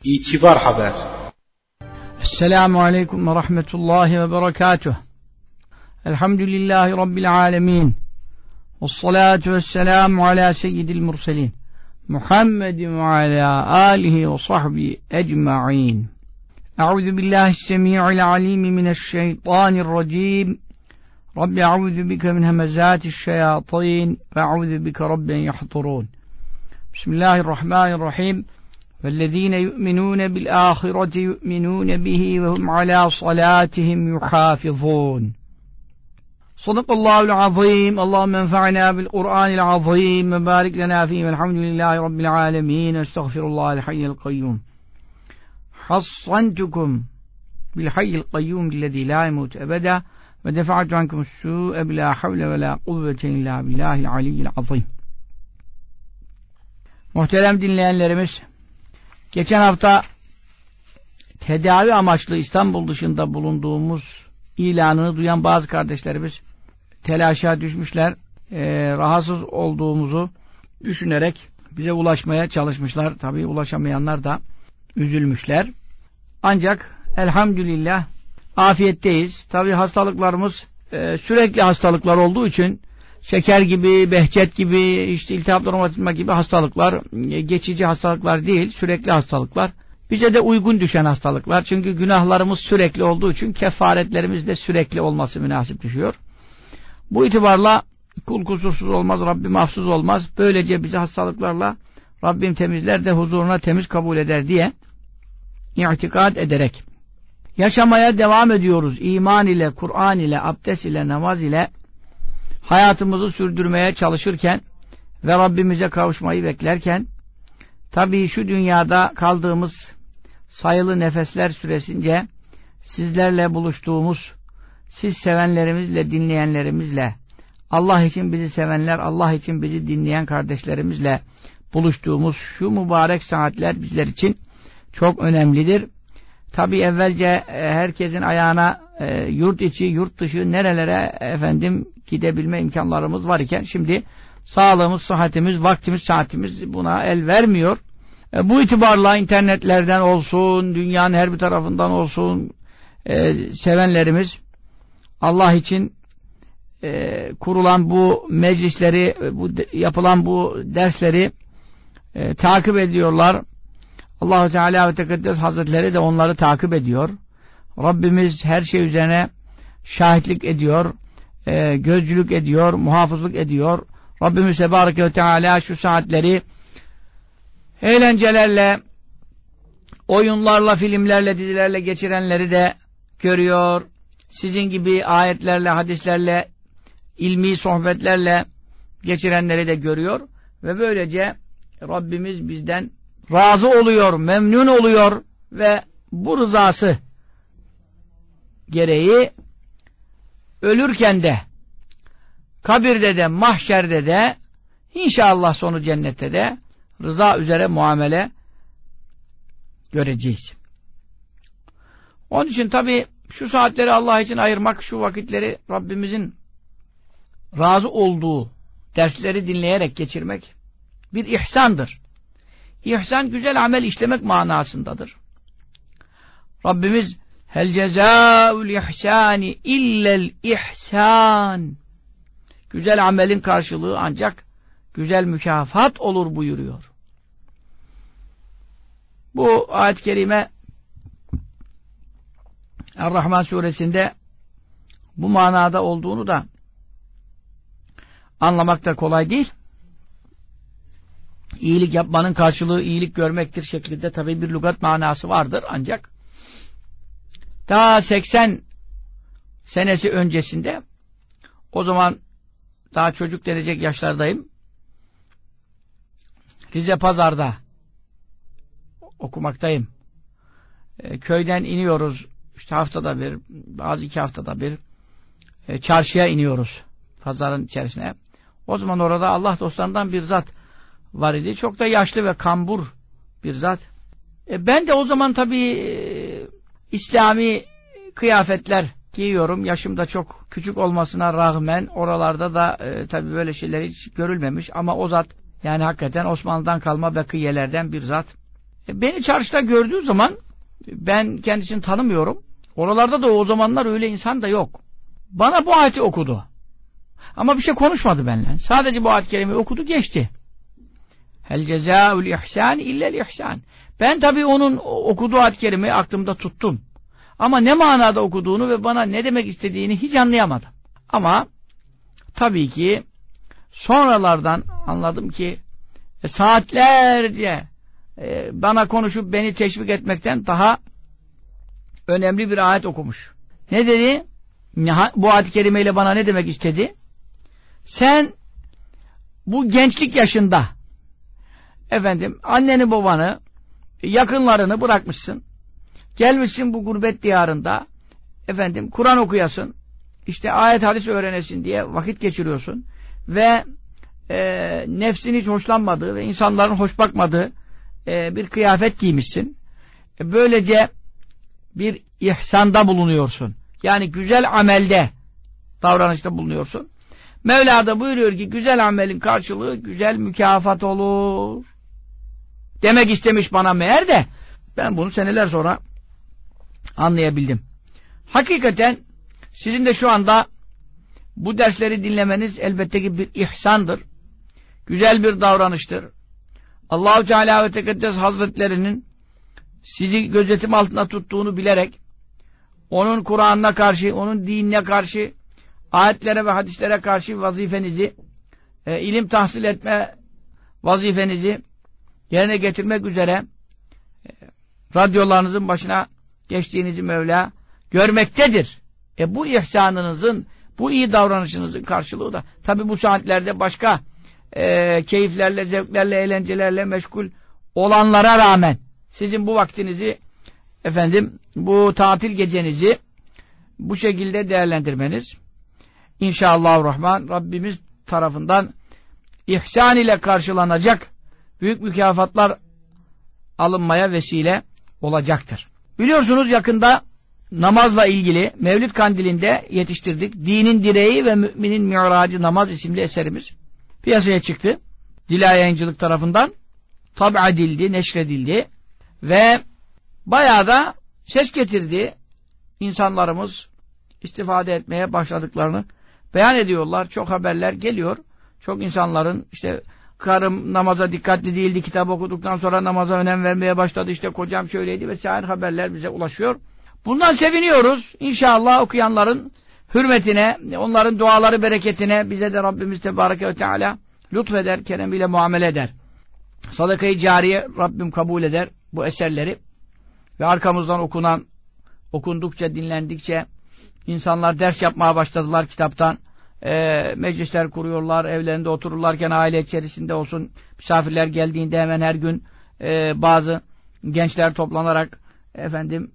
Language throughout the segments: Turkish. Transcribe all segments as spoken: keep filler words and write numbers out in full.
İtibar Haber. Esselamu Aleyküm ve Rahmetullahi ve Berekatuh. Elhamdülillahi Rabbil Alemin. Vessalatu vesselamu ala seyyidil murselin. Muhammedin ve ala alihi ve sahbihi ecma'in. Euzu billahi semi'il alim mineşşeytanirracim. Rabbi euzu bike min hemezati'ş-şeyatin ve euzu bike rabben yahdurun. Bismillahirrahmanirrahim. وَالَّذ۪ينَ يُؤْمِنُونَ بِالْآخِرَةِ يُؤْمِنُونَ بِهِ وَهُمْ عَلَى صَلَاتِهِمْ يُحَافِظُونَ. Sadakallahu l-azim. Allahümme enfa'na bil-Kur'anil-azim ve barik lena fîhî velhamdülillahi rabbil âlemîn. Estağfirullahal hayyel kayyum. Hassantukum bil hayyel kayyum billezî lâ yemûtu ebeda ve defa'tu ankumus sû'e bilâ havle ve lâ kuvvete illâ billâhil aliyyil azîm. Muhterem dinleyenlerimiz, geçen hafta tedavi amaçlı İstanbul dışında bulunduğumuz ilanını duyan bazı kardeşlerimiz telaşa düşmüşler. E, rahatsız olduğumuzu düşünerek bize ulaşmaya çalışmışlar. Tabii ulaşamayanlar da üzülmüşler. Ancak elhamdülillah afiyetteyiz. Tabii hastalıklarımız e, sürekli hastalıklar olduğu için şeker gibi, behçet gibi, işte iltihap romatizma gibi hastalıklar, geçici hastalıklar değil, sürekli hastalıklar. Bize de uygun düşen hastalıklar. Çünkü günahlarımız sürekli olduğu için kefaretlerimiz de sürekli olması münasip düşüyor. Bu itibarla kul kusursuz olmaz, Rabbim mahsuz olmaz. Böylece bizi hastalıklarla Rabbim temizler de huzuruna temiz kabul eder diye itikad ederek yaşamaya devam ediyoruz. İman ile, Kur'an ile, abdest ile, namaz ile hayatımızı sürdürmeye çalışırken ve Rabbimize kavuşmayı beklerken, tabii şu dünyada kaldığımız sayılı nefesler süresince sizlerle buluştuğumuz, siz sevenlerimizle, dinleyenlerimizle, Allah için bizi sevenler, Allah için bizi dinleyen kardeşlerimizle buluştuğumuz şu mübarek saatler bizler için çok önemlidir. Tabii evvelce herkesin ayağına e, yurt içi, yurt dışı nerelere efendim gidebilme imkanlarımız var iken şimdi sağlığımız, sıhhatimiz, vaktimiz, saatimiz buna el vermiyor. E, bu itibarla internetlerden olsun, dünyanın her bir tarafından olsun e, sevenlerimiz Allah için e, kurulan bu meclisleri, bu yapılan bu dersleri e, takip ediyorlar. Allah-u Teala ve Tekaddes Hazretleri de onları takip ediyor. Rabbimiz her şey üzerine şahitlik ediyor, e, gözcülük ediyor, muhafızlık ediyor. Rabbimiz Tebareke ve Teala şu saatleri eğlencelerle, oyunlarla, filmlerle, dizilerle geçirenleri de görüyor. Sizin gibi ayetlerle, hadislerle, ilmi sohbetlerle geçirenleri de görüyor. Ve böylece Rabbimiz bizden razı oluyor, memnun oluyor ve bu rızası gereği ölürken de, kabirde de, mahşerde de, inşallah sonu cennette de rıza üzere muamele göreceğiz. Onun için tabi şu saatleri Allah için ayırmak, şu vakitleri Rabbimizin razı olduğu dersleri dinleyerek geçirmek bir ihsandır. İhsan güzel amel işlemek manasındadır. Rabbimiz hel cezâul ihsâni illel ihsân. Güzel amelin karşılığı ancak güzel mükafat olur buyuruyor. Bu ayet-i kerime Er-Rahman suresinde bu manada olduğunu da anlamak da kolay değil. İyilik yapmanın karşılığı iyilik görmektir şeklinde tabii bir lügat manası vardır. Ancak daha seksen senesi öncesinde, o zaman daha çocuk denecek yaşlardayım, Rize Pazar'da okumaktayım. E, köyden iniyoruz işte haftada bir, bazı iki haftada bir e, çarşıya iniyoruz, pazarın içerisine. O zaman orada Allah dostlarından bir zat var idi. Çok da yaşlı ve kambur bir zat. E ben de o zaman tabii e, İslami kıyafetler giyiyorum. Yaşım da çok küçük olmasına rağmen oralarda da e, tabii böyle şeyler hiç görülmemiş. Ama o zat yani hakikaten Osmanlı'dan kalma bekiyelerden bir zat. E, beni çarşıda gördüğü zaman, ben kendisini tanımıyorum. Oralarda da o zamanlar öyle insan da yok. Bana bu ayeti okudu. Ama bir şey konuşmadı benimle. Sadece bu ayet-i kerimeyi okudu, geçti. Hel cezâul ihsân illel ihsân. Ben tabii onun okuduğu ayet-i kerimeyi aklımda tuttum. Ama ne manada okuduğunu ve bana ne demek istediğini hiç anlayamadım. Ama tabii ki sonralardan anladım ki e, saatlerce e, bana konuşup beni teşvik etmekten daha önemli bir ayet okumuş. Ne dedi? Bu ayet-i kerimeyle bana ne demek istedi? Sen bu gençlik yaşında efendim anneni babanı, yakınlarını bırakmışsın. Gelmişsin bu gurbet diyarında efendim Kur'an okuyasın. İşte ayet hadis öğrenesin diye vakit geçiriyorsun. Ve e, nefsin hiç hoşlanmadığı ve insanların hoş bakmadığı e, bir kıyafet giymişsin. E, böylece bir ihsanda bulunuyorsun. Yani güzel amelde, davranışta bulunuyorsun. Mevla da buyuruyor ki güzel amelin karşılığı güzel mükafat olur. Demek istemiş bana meğer de ben bunu seneler sonra anlayabildim. Hakikaten sizin de şu anda bu dersleri dinlemeniz elbette ki bir ihsandır. Güzel bir davranıştır. Allah-u Teala ve Tekaddes Hazretlerinin sizi gözetim altında tuttuğunu bilerek onun Kur'an'ına karşı, onun dinine karşı, ayetlere ve hadislere karşı vazifenizi, e, ilim tahsil etme vazifenizi yerine getirmek üzere e, radyolarınızın başına geçtiğinizi Mevla görmektedir. E bu ihsanınızın, bu iyi davranışınızın karşılığı da tabi bu saatlerde başka e, keyiflerle, zevklerle, eğlencelerle meşgul olanlara rağmen sizin bu vaktinizi efendim bu tatil gecenizi bu şekilde değerlendirmeniz İnşallahurrahman Rabbimiz tarafından ihsan ile karşılanacak büyük mükafatlar alınmaya vesile olacaktır. Biliyorsunuz yakında namazla ilgili Mevlid Kandili'nde yetiştirdik. Dinin Direği ve Müminin Mi'racı Namaz isimli eserimiz piyasaya çıktı. Dila Yayıncılık tarafından tab'a edildi, neşredildi ve bayağı da ses getirdi. İnsanlarımız istifade etmeye başladıklarını beyan ediyorlar. Çok haberler geliyor. Çok insanların işte karım namaza dikkatli değildi, kitap okuduktan sonra namaza önem vermeye başladı, işte kocam şöyleydi vesaire haberler bize ulaşıyor. Bundan seviniyoruz. İnşallah okuyanların hürmetine, onların duaları bereketine bize de Rabbimiz Tebareke ve Teala lütfeder, keremiyle muamele eder. Sadaka-i cariye Rabbim kabul eder bu eserleri ve arkamızdan okunan, okundukça, dinlendikçe insanlar ders yapmaya başladılar kitaptan. E, meclisler kuruyorlar, evlerinde otururlarken aile içerisinde olsun, misafirler geldiğinde hemen her gün e, bazı gençler toplanarak efendim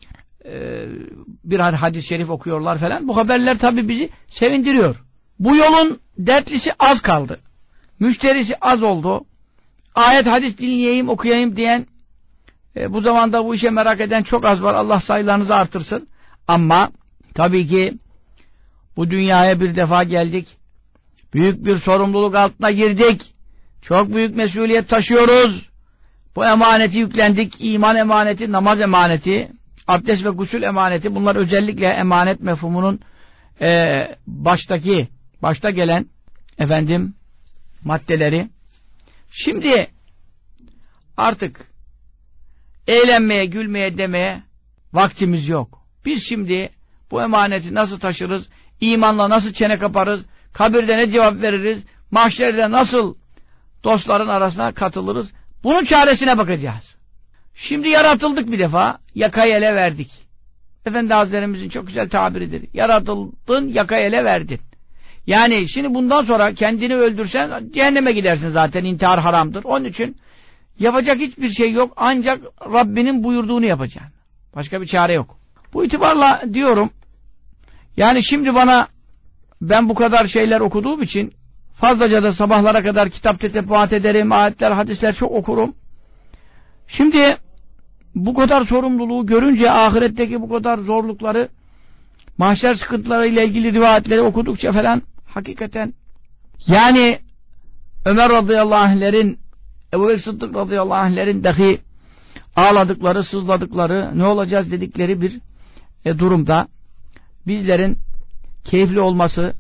e, bir hadis-i şerif okuyorlar falan. Bu haberler tabii bizi sevindiriyor. Bu yolun dertlisi az kaldı. Müşterisi az oldu. Ayet hadis dinleyeyim, okuyayım diyen e, bu zamanda bu işe merak eden çok az var. Allah sayılarınızı artırsın. Ama tabii ki bu dünyaya bir defa geldik. Büyük bir sorumluluk altına girdik. Çok büyük mesuliyet taşıyoruz. Bu emaneti yüklendik. İman emaneti, namaz emaneti, abdest ve gusül emaneti. Bunlar özellikle emanet mefhumunun e, baştaki, başta gelen efendim maddeleri. Şimdi artık eğlenmeye, gülmeye, demeye vaktimiz yok. Biz şimdi bu emaneti nasıl taşırız? İmanla nasıl çene kaparız? Kabirde ne cevap veririz? Mahşerde nasıl dostların arasına katılırız? Bunun çaresine bakacağız. Şimdi yaratıldık bir defa, yakayı ele verdik. Efendi Hazretlerimizin çok güzel tabiridir. Yaratıldın, yakayı ele verdin. Yani şimdi bundan sonra kendini öldürsen cehenneme gidersin zaten, intihar haramdır. Onun için yapacak hiçbir şey yok. Ancak Rabbinin buyurduğunu yapacaksın. Başka bir çare yok. Bu itibarla diyorum, yani şimdi bana ben bu kadar şeyler okuduğum için fazlaca da sabahlara kadar kitap tetebbuat ederim, ayetler, hadisler çok okurum. Şimdi bu kadar sorumluluğu görünce, ahiretteki bu kadar zorlukları, mahşer sıkıntılarıyla ilgili rivayetleri okudukça falan hakikaten yani Ömer radıyallahu anh'lerin, Ebu Bekir Sıddık radıyallahu anh'lerin dahi ağladıkları, sızladıkları, ne olacağız dedikleri bir e, durumda bizlerin keyifli olması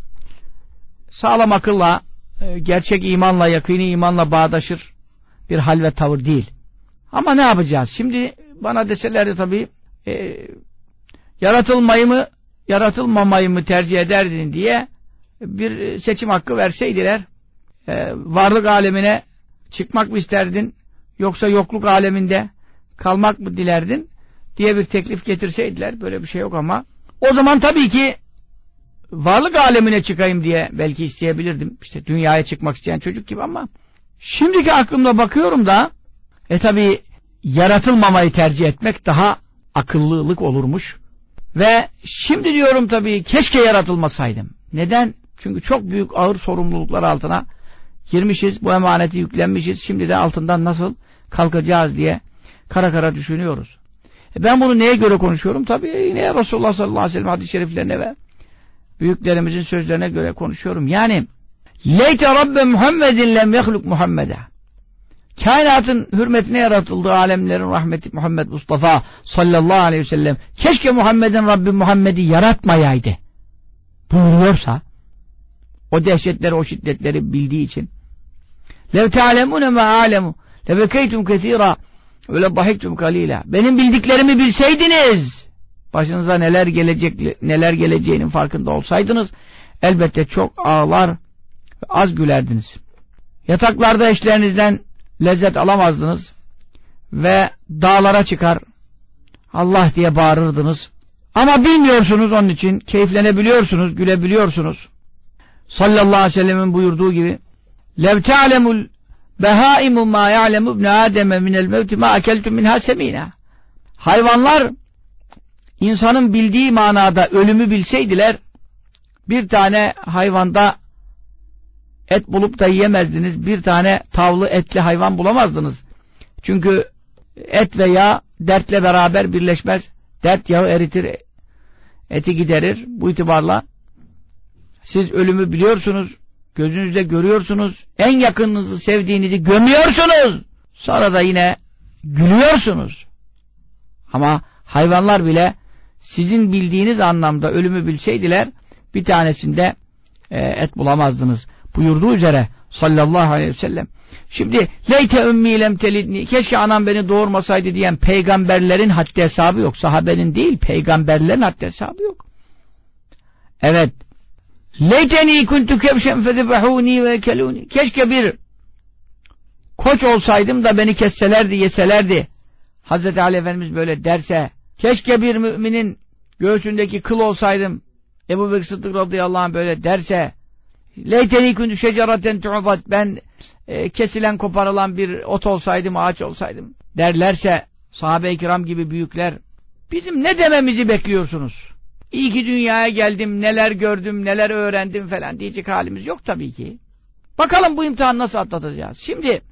sağlam akılla, e, gerçek imanla, yakîni imanla bağdaşır bir hal ve tavır değil. Ama ne yapacağız? Şimdi bana deselerdi tabii e, yaratılmayı mı, yaratılmamayı mı tercih ederdin diye bir seçim hakkı verseydiler, e, varlık alemine çıkmak mı isterdin, yoksa yokluk aleminde kalmak mı dilerdin diye bir teklif getirseydiler, böyle bir şey yok ama o zaman tabii ki varlık alemine çıkayım diye belki isteyebilirdim. İşte dünyaya çıkmak isteyen çocuk gibi ama şimdiki aklımda bakıyorum da e tabii yaratılmamayı tercih etmek daha akıllılık olurmuş. Ve şimdi diyorum tabii keşke yaratılmasaydım. Neden? Çünkü çok büyük ağır sorumluluklar altına girmişiz, bu emaneti yüklenmişiz. Şimdi de altından nasıl kalkacağız diye kara kara düşünüyoruz. E ben bunu neye göre konuşuyorum? Tabii yine Resulullah sallallahu aleyhi ve sellem hadis-i şeriflerine ve büyüklerimizin sözlerine göre konuşuyorum. Yani leyte rabbe Muhammedin lem yehluk Muhammed'e. Kainatın hürmetine yaratıldığı alemlerin rahmeti Muhammed Mustafa sallallahu aleyhi ve sellem keşke Muhammed'in Rabbi Muhammed'i yaratmayaydı buyuruyorsa, o dehşetleri, o şiddetleri bildiği için lev te'alemune me alemu lebekeytum kethira ve lebahiktum kalila, benim bildiklerimi bilseydiniz, başınıza neler gelecek, neler geleceğinin farkında olsaydınız elbette çok ağlar ve az gülerdiniz. Yataklarda eşlerinizden lezzet alamazdınız ve dağlara çıkar Allah diye bağırırdınız. Ama bilmiyorsunuz, onun için keyiflenebiliyorsunuz, gülebiliyorsunuz. Sallallahu aleyhi ve sellemin buyurduğu gibi lev te'alemul behaimu ma ya'lemu ibn Adem'e minel mevti ma akeltum minha semina. Hayvanlar insanın bildiği manada ölümü bilseydiler bir tane hayvanda et bulup da yiyemezdiniz. Bir tane tavlı etli hayvan bulamazdınız. Çünkü et ve yağ dertle beraber birleşmez. Dert yağı eritir, eti giderir. Bu itibarla siz ölümü biliyorsunuz, gözünüzde görüyorsunuz, en yakınınızı, sevdiğinizi gömüyorsunuz. Sonra da yine gülüyorsunuz. Ama hayvanlar bile sizin bildiğiniz anlamda ölümü bilseydiler bir tanesinde e, et bulamazdınız. Buyurduğu üzere sallallahu aleyhi ve sellem. Şimdi leyte ümmi lem telidni, keşke anam beni doğurmasaydı diyen peygamberlerin haddi hesabı yok. Sahabenin değil, peygamberlerin haddi hesabı yok. Evet. Leyteni kuntu kebşen fedebehuni ve ekeluni. Keşke bir koç olsaydım da beni kesselerdi, yeselerdi. Hazreti Ali Efendimiz böyle derse, keşke bir müminin göğsündeki kıl olsaydım, Ebu Bekir Sıddık radıyallahu anh böyle derse, leyteni kuntu şeceraten tu'bat, ben e, kesilen, koparılan bir ot olsaydım, ağaç olsaydım derlerse sahabe-i kiram gibi büyükler, bizim ne dememizi bekliyorsunuz? İyi ki dünyaya geldim, neler gördüm, neler öğrendim falan diyecek halimiz yok tabii ki. Bakalım bu imtihanı nasıl atlatacağız? Şimdi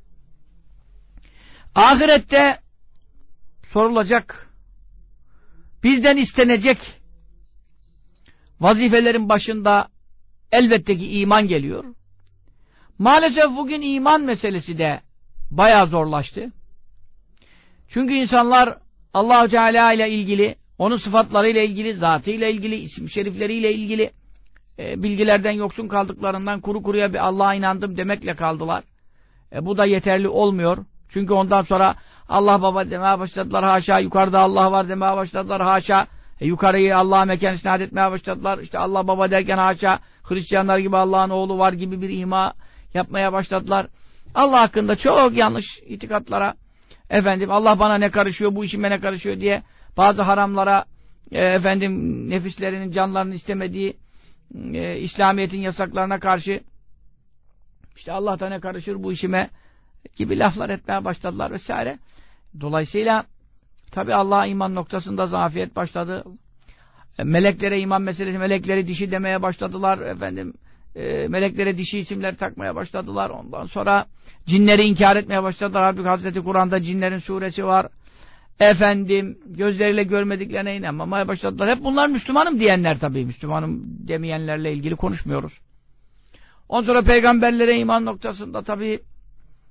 ahirette sorulacak, bizden istenecek vazifelerin başında elbette ki iman geliyor. Maalesef bugün iman meselesi de bayağı zorlaştı. Çünkü insanlar Allah-u Teala ile ilgili, onun sıfatlarıyla ilgili, zatıyla ilgili, isim şerifleriyle ilgili e, bilgilerden yoksun kaldıklarından kuru kuruya bir Allah'a inandım demekle kaldılar. E, bu da yeterli olmuyor. Çünkü ondan sonra Allah baba demeye başladılar, haşa. Yukarıda Allah var demeye başladılar, haşa. E, yukarıyı Allah'a mekan isnat etmeye başladılar. İşte Allah baba derken haşa. Hristiyanlar gibi Allah'ın oğlu var gibi bir ima yapmaya başladılar. Allah hakkında çok yanlış itikatlara, efendim Allah bana ne karışıyor, bu işime ne karışıyor diye bazı haramlara, e, efendim nefislerinin, canlarının istemediği e, İslamiyet'in yasaklarına karşı işte Allah da ne karışır bu işime gibi laflar etmeye başladılar vesaire. Dolayısıyla tabi Allah'a iman noktasında zafiyet başladı. E, meleklere iman meselesi, melekleri dişi demeye başladılar efendim. E, meleklere dişi isimler takmaya başladılar. Ondan sonra cinleri inkar etmeye başladılar. Halbuki Hazreti Kur'an'da cinlerin suresi var. Efendim gözleriyle görmediklerine inanmamaya başladılar. Hep bunlar Müslümanım diyenler tabii. Müslümanım demeyenlerle ilgili konuşmuyoruz. Ondan sonra peygamberlere iman noktasında tabii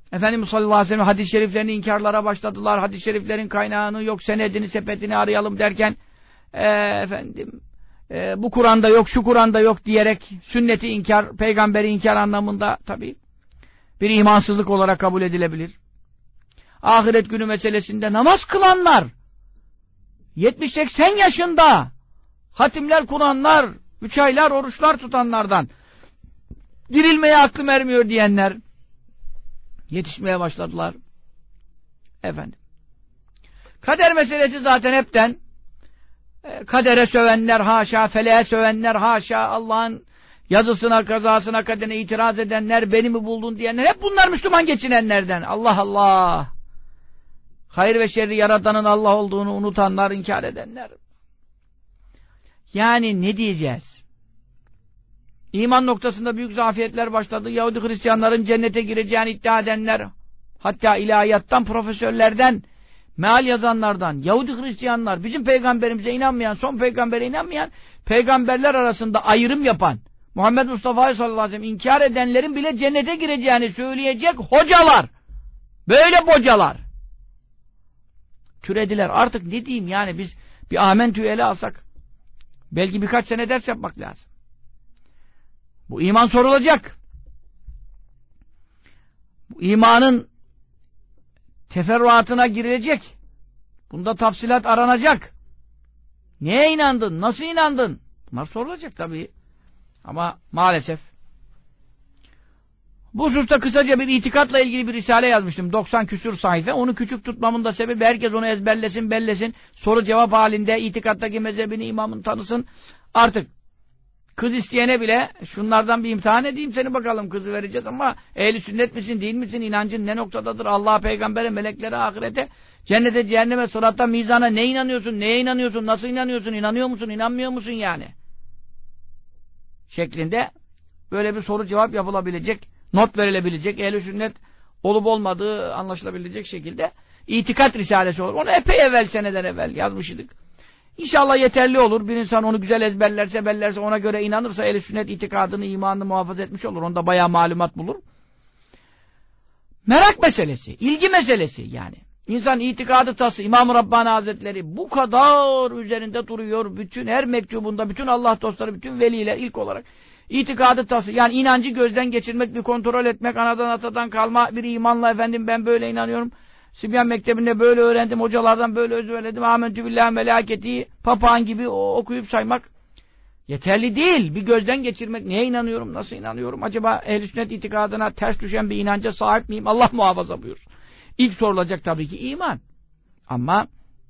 Efendimiz sallallahu aleyhi ve sellem hadis-i şeriflerini inkarlara başladılar. Hadis-i şeriflerin kaynağını yok, senedini, sepetini arayalım derken e, efendim e, bu Kur'an'da yok, şu Kur'an'da yok diyerek sünneti inkar, peygamberi inkar anlamında tabii bir imansızlık olarak kabul edilebilir. Ahiret günü meselesinde namaz kılanlar yetmiş seksen yaşında hatimler Kur'anlar, üç aylar oruçlar tutanlardan dirilmeye aklım ermiyor diyenler yetişmeye başladılar. Efendim. Kader meselesi zaten hepten e, kadere sövenler haşa, feleğe sövenler haşa, Allah'ın yazısına, kazasına, kaderine itiraz edenler, beni mi buldun diyenler, hep bunlar Müslüman geçinenlerden. Allah Allah! Hayır ve şerri yaratanın Allah olduğunu unutanlar, inkar edenler. Yani ne diyeceğiz? İman noktasında büyük zafiyetler başladı. Yahudi Hristiyanların cennete gireceğini iddia edenler, hatta ilahiyattan, profesörlerden, meal yazanlardan, Yahudi Hristiyanlar, bizim peygamberimize inanmayan, son peygambere inanmayan, peygamberler arasında ayrım yapan, Muhammed Mustafa sallallahu aleyhi ve sellem inkar edenlerin bile cennete gireceğini söyleyecek hocalar, böyle bocalar türediler. Artık ne diyeyim yani, biz bir amentü'yü ele alsak belki birkaç sene ders yapmak lazım. Bu iman sorulacak. Bu imanın teferruatına girilecek. Bunda tafsilat aranacak. Neye inandın? Nasıl inandın? Bunlar sorulacak tabii. Ama maalesef bu hususta kısaca bir itikatla ilgili bir risale yazmıştım. doksan küsur sayfa. Onu küçük tutmamın da sebebi herkes onu ezberlesin, bellesin. Soru cevap halinde itikattaki mezhebini, imamın tanısın. Artık kız isteyene bile şunlardan bir imtihan edeyim seni bakalım, kızı vereceğiz ama ehli sünnet misin, değil misin, inancın ne noktadadır, Allah'a, peygambere, meleklere, ahirete, cennete, cehenneme, sıratta, mizana ne inanıyorsun, neye inanıyorsun, nasıl inanıyorsun, inanıyor musun, inanmıyor musun yani? Şeklinde böyle bir soru cevap yapılabilecek, not verilebilecek, ehl-i sünnet olup olmadığı anlaşılabilecek şekilde itikat risalesi olur. Onu epey evvel, seneden evvel yazmıştık. İnşallah yeterli olur. Bir insan onu güzel ezberlerse, bellerse, ona göre inanırsa ehl-i sünnet itikadını, imanını muhafaza etmiş olur. Onda bayağı malumat bulur. Merak meselesi, ilgi meselesi yani. İnsan itikadı tası, İmam-ı Rabbani Hazretleri bu kadar üzerinde duruyor. Bütün her mektubunda, bütün Allah dostları, bütün veliler ilk olarak itikadı tası. Yani inancı gözden geçirmek, bir kontrol etmek, anadan atadan kalma bir imanla, efendim ben böyle inanıyorum. Sibyan Mektebi'nde böyle öğrendim, hocalardan böyle özverledim. Amentü billahi melaketi, papağan gibi okuyup saymak yeterli değil. Bir gözden geçirmek, neye inanıyorum, nasıl inanıyorum? Acaba ehl-i sünnet itikadına ters düşen bir inanca sahip miyim? Allah muhafaza buyur. İlk sorulacak tabii ki iman. Ama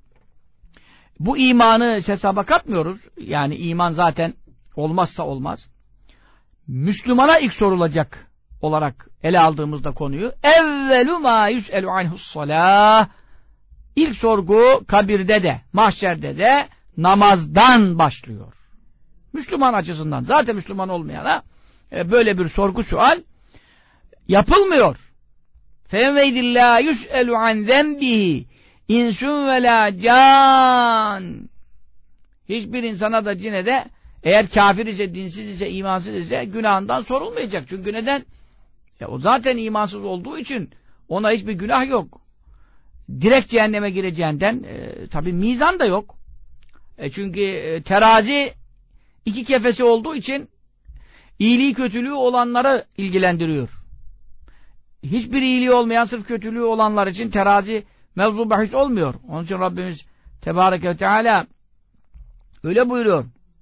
bu imanı hesaba katmıyoruz. Yani iman zaten olmazsa olmaz. Müslümana ilk sorulacak olarak ele aldığımızda konuyu, evvelu ma yus'elu anhussalah, ilk sorgu kabirde de, mahşerde de namazdan başlıyor. Müslüman açısından, zaten Müslüman olmayana e, böyle bir sorgu sual yapılmıyor. فَاَوَيْدِلَّا يُسْأَلُ عَنْ ذَنْبِهِ اِنْسُنْ وَلَا can. Hiçbir insana da cine de eğer kafir ise, dinsiz ise, imansız ise günahından sorulmayacak. Çünkü neden? Ya o zaten imansız olduğu için ona hiçbir günah yok. Direkt cehenneme gireceğinden e, tabi mizan da yok. E çünkü e, terazi iki kefesi olduğu için iyiliği kötülüğü olanları ilgilendiriyor. Hiçbir iyiliği olmayan, sırf kötülüğü olanlar için terazi mevzu bahis olmuyor. Onun için Rabbimiz Tebareke ve Teala öyle buyuruyor.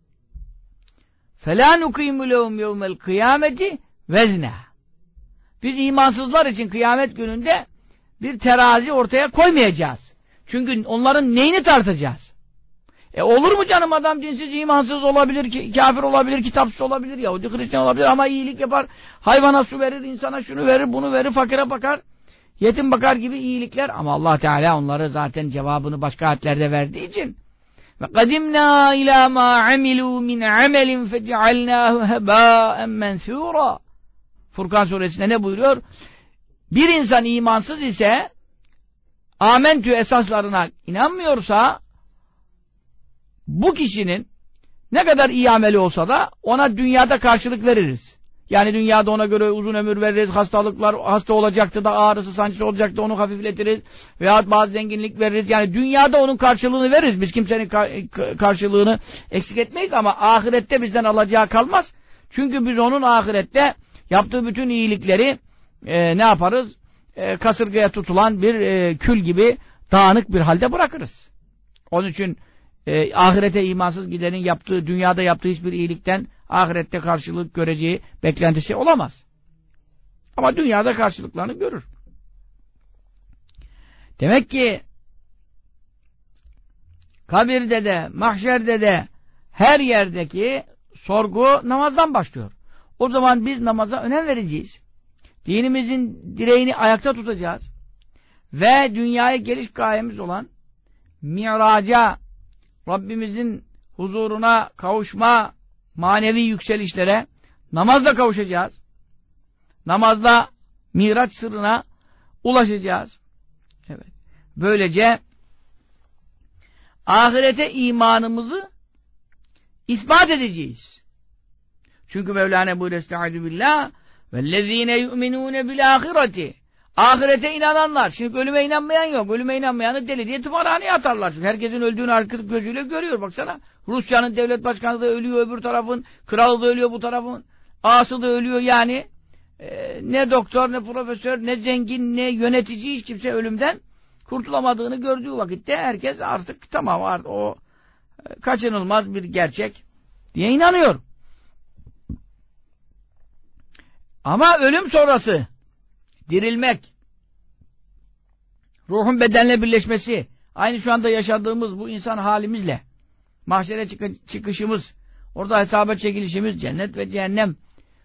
فَلَا نُقِيمُ لَهُمْ يَوْمَ الْقِيَامَةِ وَزْنَهَا. Biz imansızlar için kıyamet gününde bir terazi ortaya koymayacağız. Çünkü onların neyini tartacağız? E olur mu canım, adam dinsiz, imansız olabilir, ki, kafir olabilir, kitapsız olabilir, Yahudi, Hristiyan olabilir ama iyilik yapar, hayvana su verir, insana şunu verir, bunu verir, fakire bakar, yetim bakar gibi iyilikler. Ama Allah Teala onları zaten cevabını başka ayetlerde verdiği için ve kadimna ila ma amilu min amelin fecealnahu hebâen menthûrâ. Furkan suresinde ne buyuruyor? Bir insan imansız ise, amentü esaslarına inanmıyorsa, bu kişinin ne kadar iyi ameli olsa da ona dünyada karşılık veririz. Yani dünyada ona göre uzun ömür veririz, hastalıklar, hasta olacaktı da ağrısı, sancısı olacaktı, onu hafifletiriz. Veyahut bazı zenginlik veririz. Yani dünyada onun karşılığını veririz. Biz kimsenin karşılığını eksik etmeyiz ama ahirette bizden alacağı kalmaz. Çünkü biz onun ahirette yaptığı bütün iyilikleri e, ne yaparız? E, kasırgaya tutulan bir e, kül gibi dağınık bir halde bırakırız. Onun için e, ahirete imansız gidenin yaptığı, dünyada yaptığı hiçbir iyilikten ahirette karşılık göreceği beklentisi olamaz. Ama dünyada karşılıklarını görür. Demek ki kabirde de, mahşerde de her yerdeki sorgu namazdan başlıyor. O zaman biz namaza önem vereceğiz. Dinimizin direğini ayakta tutacağız. Ve dünyaya geliş gayemiz olan miraca, Rabbimizin huzuruna kavuşma, manevi yükselişlere namazla kavuşacağız. Namazla miraç sırrına ulaşacağız. Evet. Böylece ahirete imanımızı ispat edeceğiz. Çünkü Mevlana buyuruyor estaizu billah vellezine yu'minune bil ahireti. Ahirete inananlar. Şimdi ölüme inanmayan yok. Ölüme inanmayanı deli diye tımarhaneye atarlar. Çünkü herkesin öldüğünü arka gözüyle görüyor. Baksana. Rusya'nın devlet başkanı da ölüyor, öbür tarafın. Kralı da ölüyor, bu tarafın. Ağası da ölüyor yani. E, ne doktor, ne profesör, ne zengin, ne yönetici hiç kimse ölümden kurtulamadığını gördüğü vakitte herkes artık tamam artık o e, kaçınılmaz bir gerçek diye inanıyor. Ama ölüm sonrası dirilmek, ruhun bedenle birleşmesi, aynı şu anda yaşadığımız bu insan halimizle, mahşere çık çıkışımız, orada hesaba çekilişimiz, cennet ve cehennem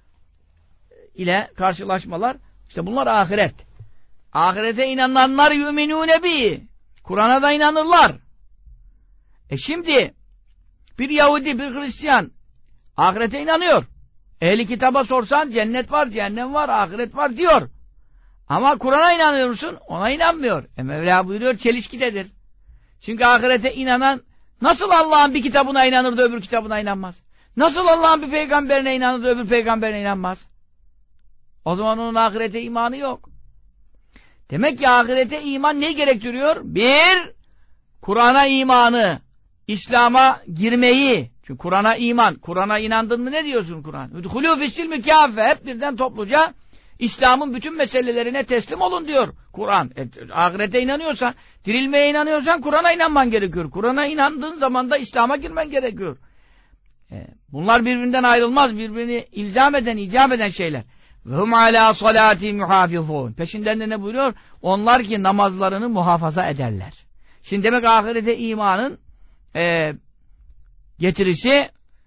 ile karşılaşmalar, işte bunlar ahiret. Ahirete inananlar yu'minûne bi. Kur'an'a da inanırlar. E şimdi bir Yahudi, bir Hristiyan ahirete inanıyor. Ehli kitaba sorsan cennet var, cehennem var, ahiret var diyor. Ama Kur'an'a inanıyor musun? Ona inanmıyor. E Mevla buyuruyor çelişkidedir. Çünkü ahirete inanan nasıl Allah'ın bir kitabına inanır da öbür kitabına inanmaz? Nasıl Allah'ın bir peygamberine inanır da öbür peygamberine inanmaz? O zaman onun ahirete imanı yok. Demek ki ahirete iman ne gerektiriyor? Bir, Kur'an'a imanı, İslam'a girmeyi. Çünkü Kur'an'a iman, Kur'an'a inandın mı ne diyorsun Kur'an? Udhulû fissilmü kâfe, hep birden topluca İslam'ın bütün meselelerine teslim olun diyor Kur'an. E, ahirete inanıyorsan, dirilmeye inanıyorsan Kur'an'a inanman gerekiyor. Kur'an'a inandığın zaman da İslam'a girmen gerekiyor. E, bunlar birbirinden ayrılmaz, birbirini ilzam eden, icap eden şeyler. Ve hum alâ salâti muhâfizûn. Peşinden de ne buyuruyor? Onlar ki namazlarını muhafaza ederler. Şimdi demek ahirete imanın e, getirisi,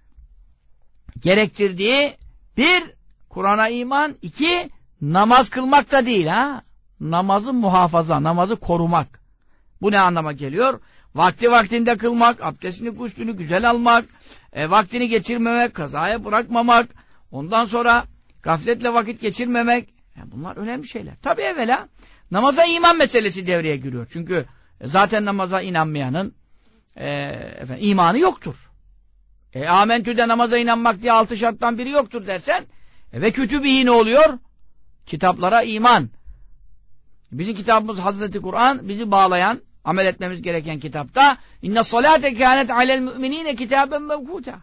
gerektirdiği bir, Kur'an'a iman, iki, namaz kılmak da değil ha. Namazı muhafaza, namazı korumak. Bu ne anlama geliyor? Vakti vaktinde kılmak, abdestini, guslünü güzel almak, e, vaktini geçirmemek, kazaya bırakmamak, ondan sonra gafletle vakit geçirmemek. Yani bunlar önemli şeyler. Tabi evvela namaza iman meselesi devreye giriyor. Çünkü zaten namaza inanmayanın e, efendim, imanı yoktur. E, amentü'de namaza inanmak diye altı şarttan biri yoktur dersen e, ve kütübihi ne oluyor? Kitaplara iman. Bizim kitabımız Hazreti Kur'an, bizi bağlayan, amel etmemiz gereken kitapta inne salate kânet alel müminine kitaben mevkuta.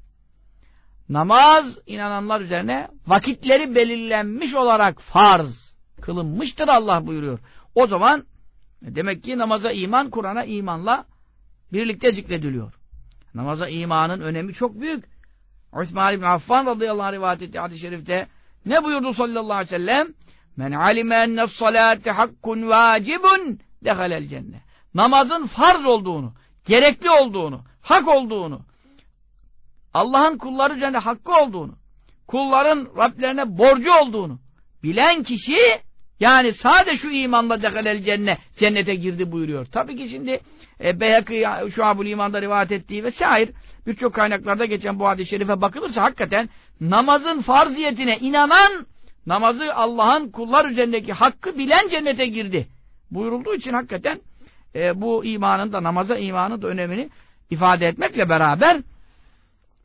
Namaz inananlar üzerine vakitleri belirlenmiş olarak farz kılınmıştır Allah buyuruyor. O zaman demek ki namaza iman, Kur'an'a imanla birlikte zikrediliyor. Namaza imanın önemi çok büyük. Osman ibn Affan radıyallahu anh rivayet ettiği hadis-i şerifte ne buyurdu sallallahu aleyhi ve sellem? Men alime enne's salate hakkun vacibun dehalel cennet. Namazın farz olduğunu, gerekli olduğunu, hak olduğunu, Allah'ın kulları üzerinde hakkı olduğunu, kulların Rablerine borcu olduğunu bilen kişi, yani sadece şu imanla dehalel cennet, cennete girdi buyuruyor. Tabii ki şimdi e, Beyhakî Şuab-ül İman'da rivayet ettiği vesaire birçok kaynaklarda geçen bu hadis-i şerife bakılırsa hakikaten namazın farziyetine inanan, namazı Allah'ın kullar üzerindeki hakkı bilen cennete girdi buyurulduğu için hakikaten e, bu imanın da, namaza imanın da önemini ifade etmekle beraber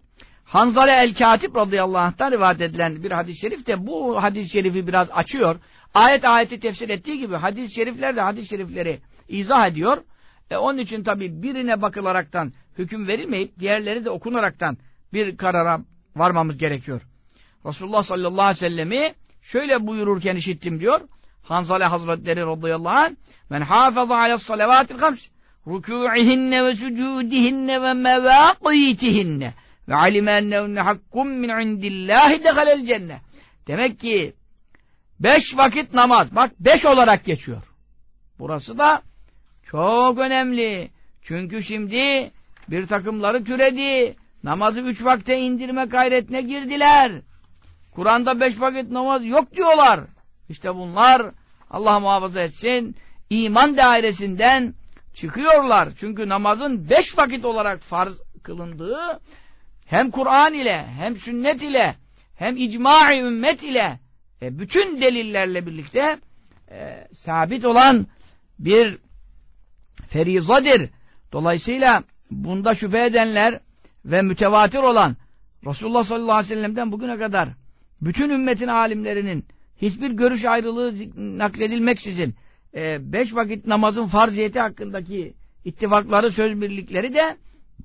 Hanzale el-Katip radıyallahu anh'tan rivayet edilen bir hadis-i şerif de bu hadis-i şerifi biraz açıyor. Ayet ayeti tefsir ettiği gibi hadis-i şerifler de hadis-i şerifleri izah ediyor. E onun için tabi birine bakılaraktan hüküm verilmeyip diğerleri de okunaraktan bir karara varmamız gerekiyor. Resulullah sallallahu aleyhi ve sellemi şöyle buyururken işittim diyor. Hanzale Hazretleri radıyallahu anh, men hafaza aleyhis salavatil hams rükû'ihinne ve sucûdihinne ve mevâqîtihinne ve alime ennehunne hakkum min indillâhi dehalel cennet. Demek ki beş vakit namaz, bak beş olarak geçiyor. Burası da çok önemli. Çünkü şimdi bir takımları türedi. Namazı üç vakte indirme gayretine girdiler. Kur'an'da beş vakit namaz yok diyorlar. İşte bunlar Allah muhafaza etsin iman dairesinden çıkıyorlar. Çünkü namazın beş vakit olarak farz kılındığı hem Kur'an ile hem sünnet ile hem icma-i ümmet ile e, bütün delillerle birlikte e, sabit olan bir ferizadır. Dolayısıyla bunda şüphe edenler ve mütevatir olan Resulullah sallallahu aleyhi ve sellem'den bugüne kadar bütün ümmetin alimlerinin hiçbir görüş ayrılığı nakledilmeksizin e, beş vakit namazın farziyeti hakkındaki ittifakları, söz birlikleri de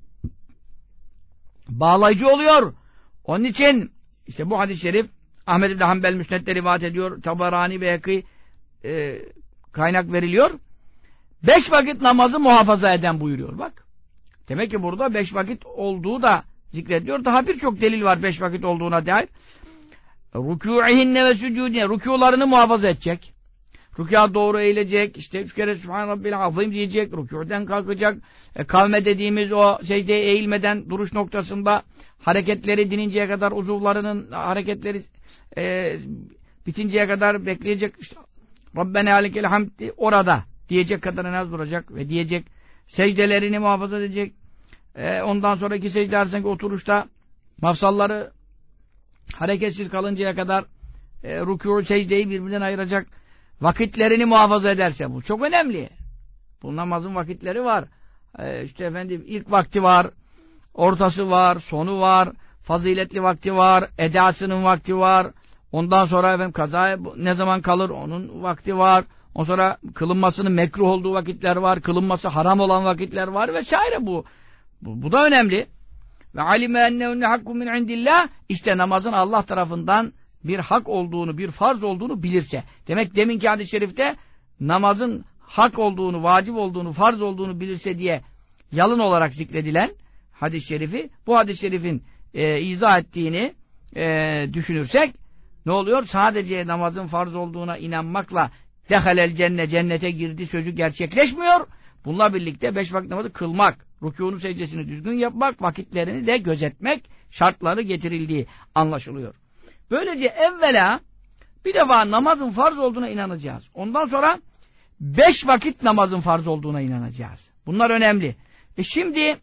bağlayıcı oluyor. Onun için işte bu hadis-i şerif Ahmed ibn Hanbel Müsned'de rivayet ediyor. Tabarani ve Eki e, kaynak veriliyor. Beş vakit namazı muhafaza eden buyuruyor bak. Demek ki burada beş vakit olduğu da zikrediyor. Daha birçok delil var beş vakit olduğuna dair. Rükû'ihinne ve sücûdine, rükûlarını muhafaza edecek. Rükûa doğru eğilecek, işte üç kere Sübhane Rabbil Azim diyecek, rükûden kalkacak. E, kavme dediğimiz o secdeye eğilmeden duruş noktasında hareketleri dininceye kadar, uzuvlarının hareketleri e, bitinceye kadar bekleyecek. İşte, Rabbena alekel hamdi orada diyecek kadar en az duracak ve diyecek. Secdelerini muhafaza edecek. E, ondan sonraki secde arasındaki oturuşta mafsalları hareketsiz kalıncaya kadar e, rükû, secdeyi birbirinden ayıracak. Vakitlerini muhafaza ederse bu çok önemli. Bu namazın vakitleri var. E, işte efendim ilk vakti var, ortası var, sonu var, faziletli vakti var, edasının vakti var. Ondan sonra efendim kaza ne zaman kalır onun vakti var. Ondan sonra kılınmasının mekruh olduğu vakitler var, kılınması haram olan vakitler var vesaire bu. Bu, bu da önemli. Ve alime ennehunne hakkum min indillah, işte namazın Allah tarafından bir hak olduğunu, bir farz olduğunu bilirse. Demek deminki hadis-i şerifte namazın hak olduğunu, vacip olduğunu, farz olduğunu bilirse diye yalın olarak zikredilen hadis-i şerifi, bu hadis-i şerifin e, izah ettiğini e, düşünürsek ne oluyor? Sadece namazın farz olduğuna inanmakla dehalel cennet, cennete girdi sözü gerçekleşmiyor. Bununla birlikte beş vakit namazı kılmak, rükûnu secdesini düzgün yapmak, vakitlerini de gözetmek şartları getirildiği anlaşılıyor. Böylece evvela bir defa namazın farz olduğuna inanacağız. Ondan sonra beş vakit namazın farz olduğuna inanacağız. Bunlar önemli. E şimdi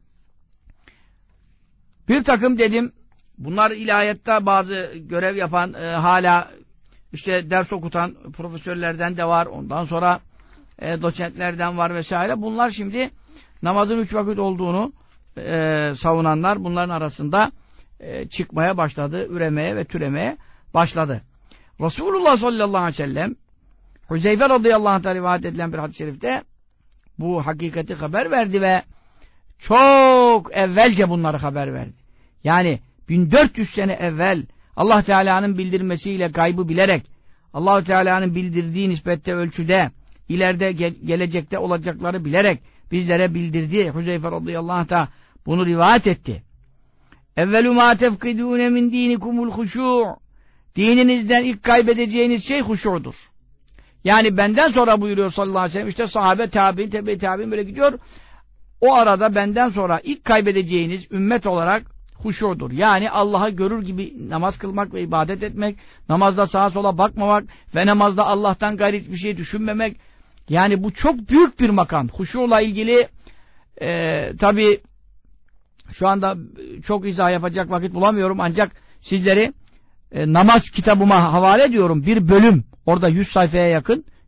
bir takım dedim, bunlar ilahiyette bazı görev yapan, e, hala işte ders okutan profesörlerden de var. Ondan sonra e, doçentlerden var vesaire. Bunlar şimdi namazın üç vakit olduğunu e, savunanlar bunların arasında e, çıkmaya başladı, üremeye ve türemeye başladı. Resulullah sallallahu aleyhi ve sellem Hüzeyfe radıyallahu anh'a rivayet edilen bir hadis-i şerifte bu hakikati haber verdi ve çok evvelce bunları haber verdi. Yani bin dört yüz sene evvel Allah Teala'nın bildirmesiyle gaybı bilerek, Allah Teala'nın bildirdiği nispette ölçüde, ileride ge gelecekte olacakları bilerek bizlere bildirdi. Hüzeyfe radıyallahu anh da bunu rivayet etti. Evvelü mâ tefkidûne min dînikumul huşû'. Dininizden ilk kaybedeceğiniz şey huşudur. Yani benden sonra buyuruyor sallallahu aleyhi ve sellem, işte sahabe, tabi'in, tebe-i tabi'in böyle gidiyor. O arada benden sonra ilk kaybedeceğiniz ümmet olarak huşudur. Yani Allah'ı görür gibi namaz kılmak ve ibadet etmek, namazda sağa sola bakmamak ve namazda Allah'tan gayri hiçbir şey düşünmemek. Yani bu çok büyük bir makam. Huşuyla ilgili e, tabi şu anda çok izah yapacak vakit bulamıyorum, ancak sizleri e, namaz kitabıma havale ediyorum. Bir bölüm, orada yüz sayfaya yakın,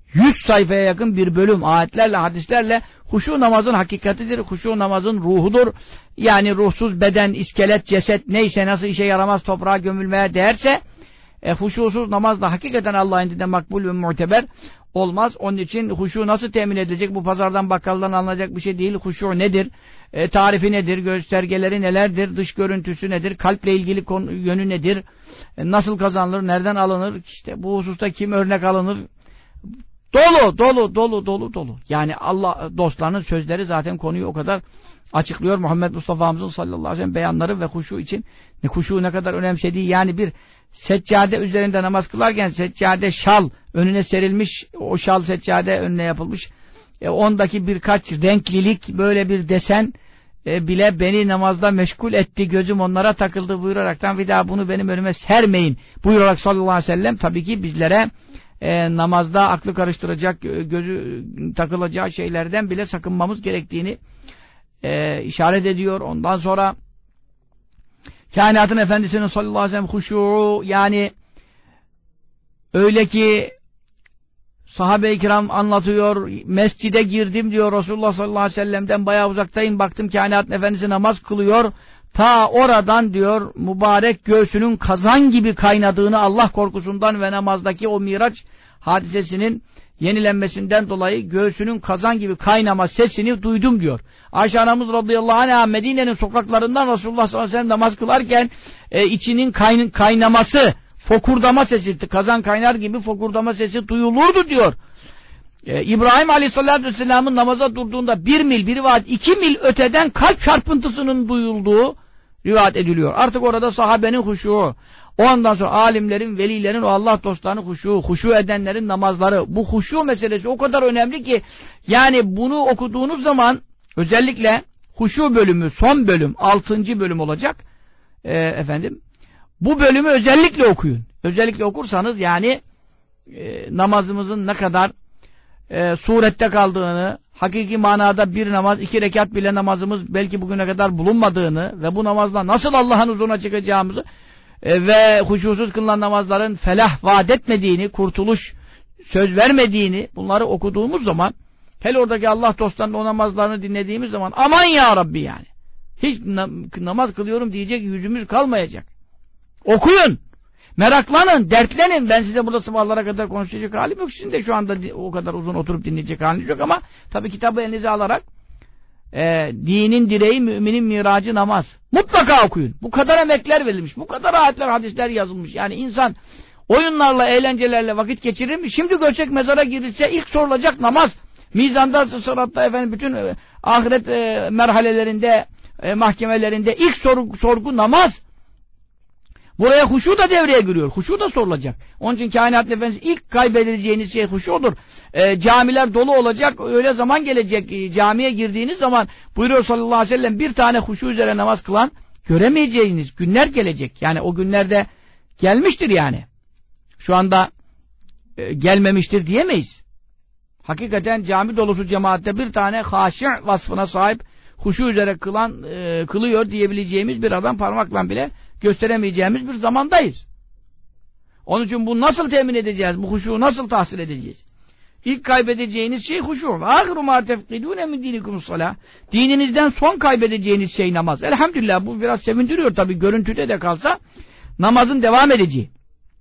yüz sayfaya yakın bir bölüm ayetlerle, hadislerle huşu namazın hakikatidir, huşu namazın ruhudur. Yani ruhsuz beden, iskelet, ceset neyse nasıl işe yaramaz, toprağa gömülmeye değerse e, huşusuz namaz da hakikaten Allah'ın indinde makbul ve muteber olmaz. Onun için huşu nasıl temin edilecek? Bu pazardan bakkaldan alınacak bir şey değil. Huşu nedir? E, tarifi nedir? Göstergeleri nelerdir? Dış görüntüsü nedir? Kalple ilgili konu, yönü nedir? E, nasıl kazanılır? Nereden alınır? İşte bu hususta kim örnek alınır? Dolu, dolu, dolu, dolu, dolu. Yani Allah dostlarının sözleri zaten konuyu o kadar açıklıyor. Muhammed Mustafa'mızın sallallahu aleyhi ve sellem beyanları ve huşu için ne huşu ne kadar önemsediği, yani bir seccade üzerinde namaz kılarken seccade şal önüne serilmiş, o şal seccade önüne yapılmış. E, ondaki birkaç renklilik, böyle bir desen e, bile beni namazda meşgul etti, gözüm onlara takıldı buyuraraktan bir daha bunu benim önüme sermeyin buyurarak sallallahu aleyhi ve sellem tabii ki bizlere e, namazda aklı karıştıracak, gözü takılacağı şeylerden bile sakınmamız gerektiğini e, işaret ediyor. Ondan sonra kainatın efendisinin sallallahu aleyhi ve sellem huşu, yani öyle ki sahabe-i kiram anlatıyor, mescide girdim diyor Resulullah sallallahu aleyhi ve sellem'den bayağı uzaktayım, baktım kainatın efendisi namaz kılıyor, ta oradan diyor mübarek göğsünün kazan gibi kaynadığını, Allah korkusundan ve namazdaki o Miraç hadisesinin yenilenmesinden dolayı göğsünün kazan gibi kaynama sesini duydum diyor. Ayşe anamız radıyallahu anh'a Medine'nin sokaklarından Resulullah sallallahu aleyhi ve sellem namaz kılarken e, içinin kayn kaynaması, fokurdama sesi, kazan kaynar gibi fokurdama sesi duyulurdu diyor. Ee, İbrahim aleyhissalatü vesselamın namaza durduğunda bir mil, bir rivayet iki mil öteden kalp çarpıntısının duyulduğu rivayet ediliyor. Artık orada sahabenin huşu, ondan sonra alimlerin, velilerin, o Allah dostlarının huşu, huşu edenlerin namazları, bu huşu meselesi o kadar önemli ki, yani bunu okuduğunuz zaman özellikle huşu bölümü, son bölüm, altıncı bölüm olacak ee, efendim. Bu bölümü özellikle okuyun. Özellikle okursanız yani e, namazımızın ne kadar e, surette kaldığını, hakiki manada bir namaz, iki rekat bile namazımız belki bugüne kadar bulunmadığını ve bu namazla nasıl Allah'ın huzuruna çıkacağımızı e, ve huşusuz kılınan namazların felah vaat etmediğini, kurtuluş söz vermediğini, bunları okuduğumuz zaman, hele oradaki Allah dostlarının o namazlarını dinlediğimiz zaman aman ya Rabbi yani. Hiç namaz kılıyorum diyecek yüzümüz kalmayacak. Okuyun, meraklanın, dertlenin. Ben size burada sabahlara kadar konuşacak halim yok. Sizin de şu anda o kadar uzun oturup dinleyecek haliniz yok ama tabii kitabı elinize alarak e, dinin direği, müminin miracı namaz. Mutlaka okuyun. Bu kadar emekler verilmiş, bu kadar ayetler, hadisler yazılmış. Yani insan oyunlarla, eğlencelerle vakit geçirir mi? Şimdi göçek mezara girilse ilk sorulacak namaz. Mizanda, sıratta, efendim bütün e, ahiret e, merhalelerinde, e, mahkemelerinde ilk soru, sorgu namaz. Buraya huşu da devreye giriyor. Huşu da sorulacak. Onun için kainat efendisi ilk kaybedeceğiniz şey huşudur. E, camiler dolu olacak. Öyle zaman gelecek. E, camiye girdiğiniz zaman buyuruyor sallallahu aleyhi ve sellem, bir tane huşu üzere namaz kılan göremeyeceğiniz günler gelecek. Yani o günlerde gelmiştir yani. Şu anda e, gelmemiştir diyemeyiz. Hakikaten cami dolusu cemaatte bir tane haşi' vasfına sahip, huşu üzere kılan, e, kılıyor diyebileceğimiz bir adam parmakla bile gösteremeyeceğimiz bir zamandayız. Onun için bu nasıl temin edeceğiz? Bu huşu nasıl tahsil edeceğiz? İlk kaybedeceğiniz şey huşu. Ahiru ma tefkidûne min dinikumus-salâh. Dininizden son kaybedeceğiniz şey namaz. Elhamdülillah bu biraz sevindiriyor tabii, görüntüde de kalsa namazın devam edeceği.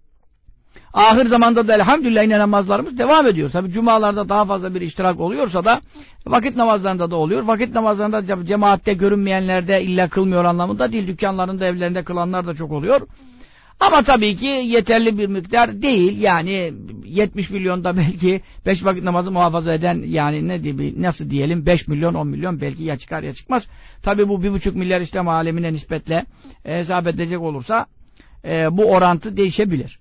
Ahir zamanda da elhamdülillah yine namazlarımız devam ediyor. Tabii cumalarda daha fazla bir iştirak oluyorsa da vakit namazlarında da oluyor. Vakit namazlarında cemaatte görünmeyenlerde illa kılmıyor anlamında değil. Dükkanlarında, evlerinde kılanlar da çok oluyor. Ama tabii ki yeterli bir miktar değil. Yani yetmiş milyonda belki beş vakit namazı muhafaza eden, yani ne diye, nasıl diyelim, beş milyon on milyon belki ya çıkar ya çıkmaz. Tabii bu bir buçuk milyar İslam alemine nispetle e, hesap edecek olursa e, bu orantı değişebilir.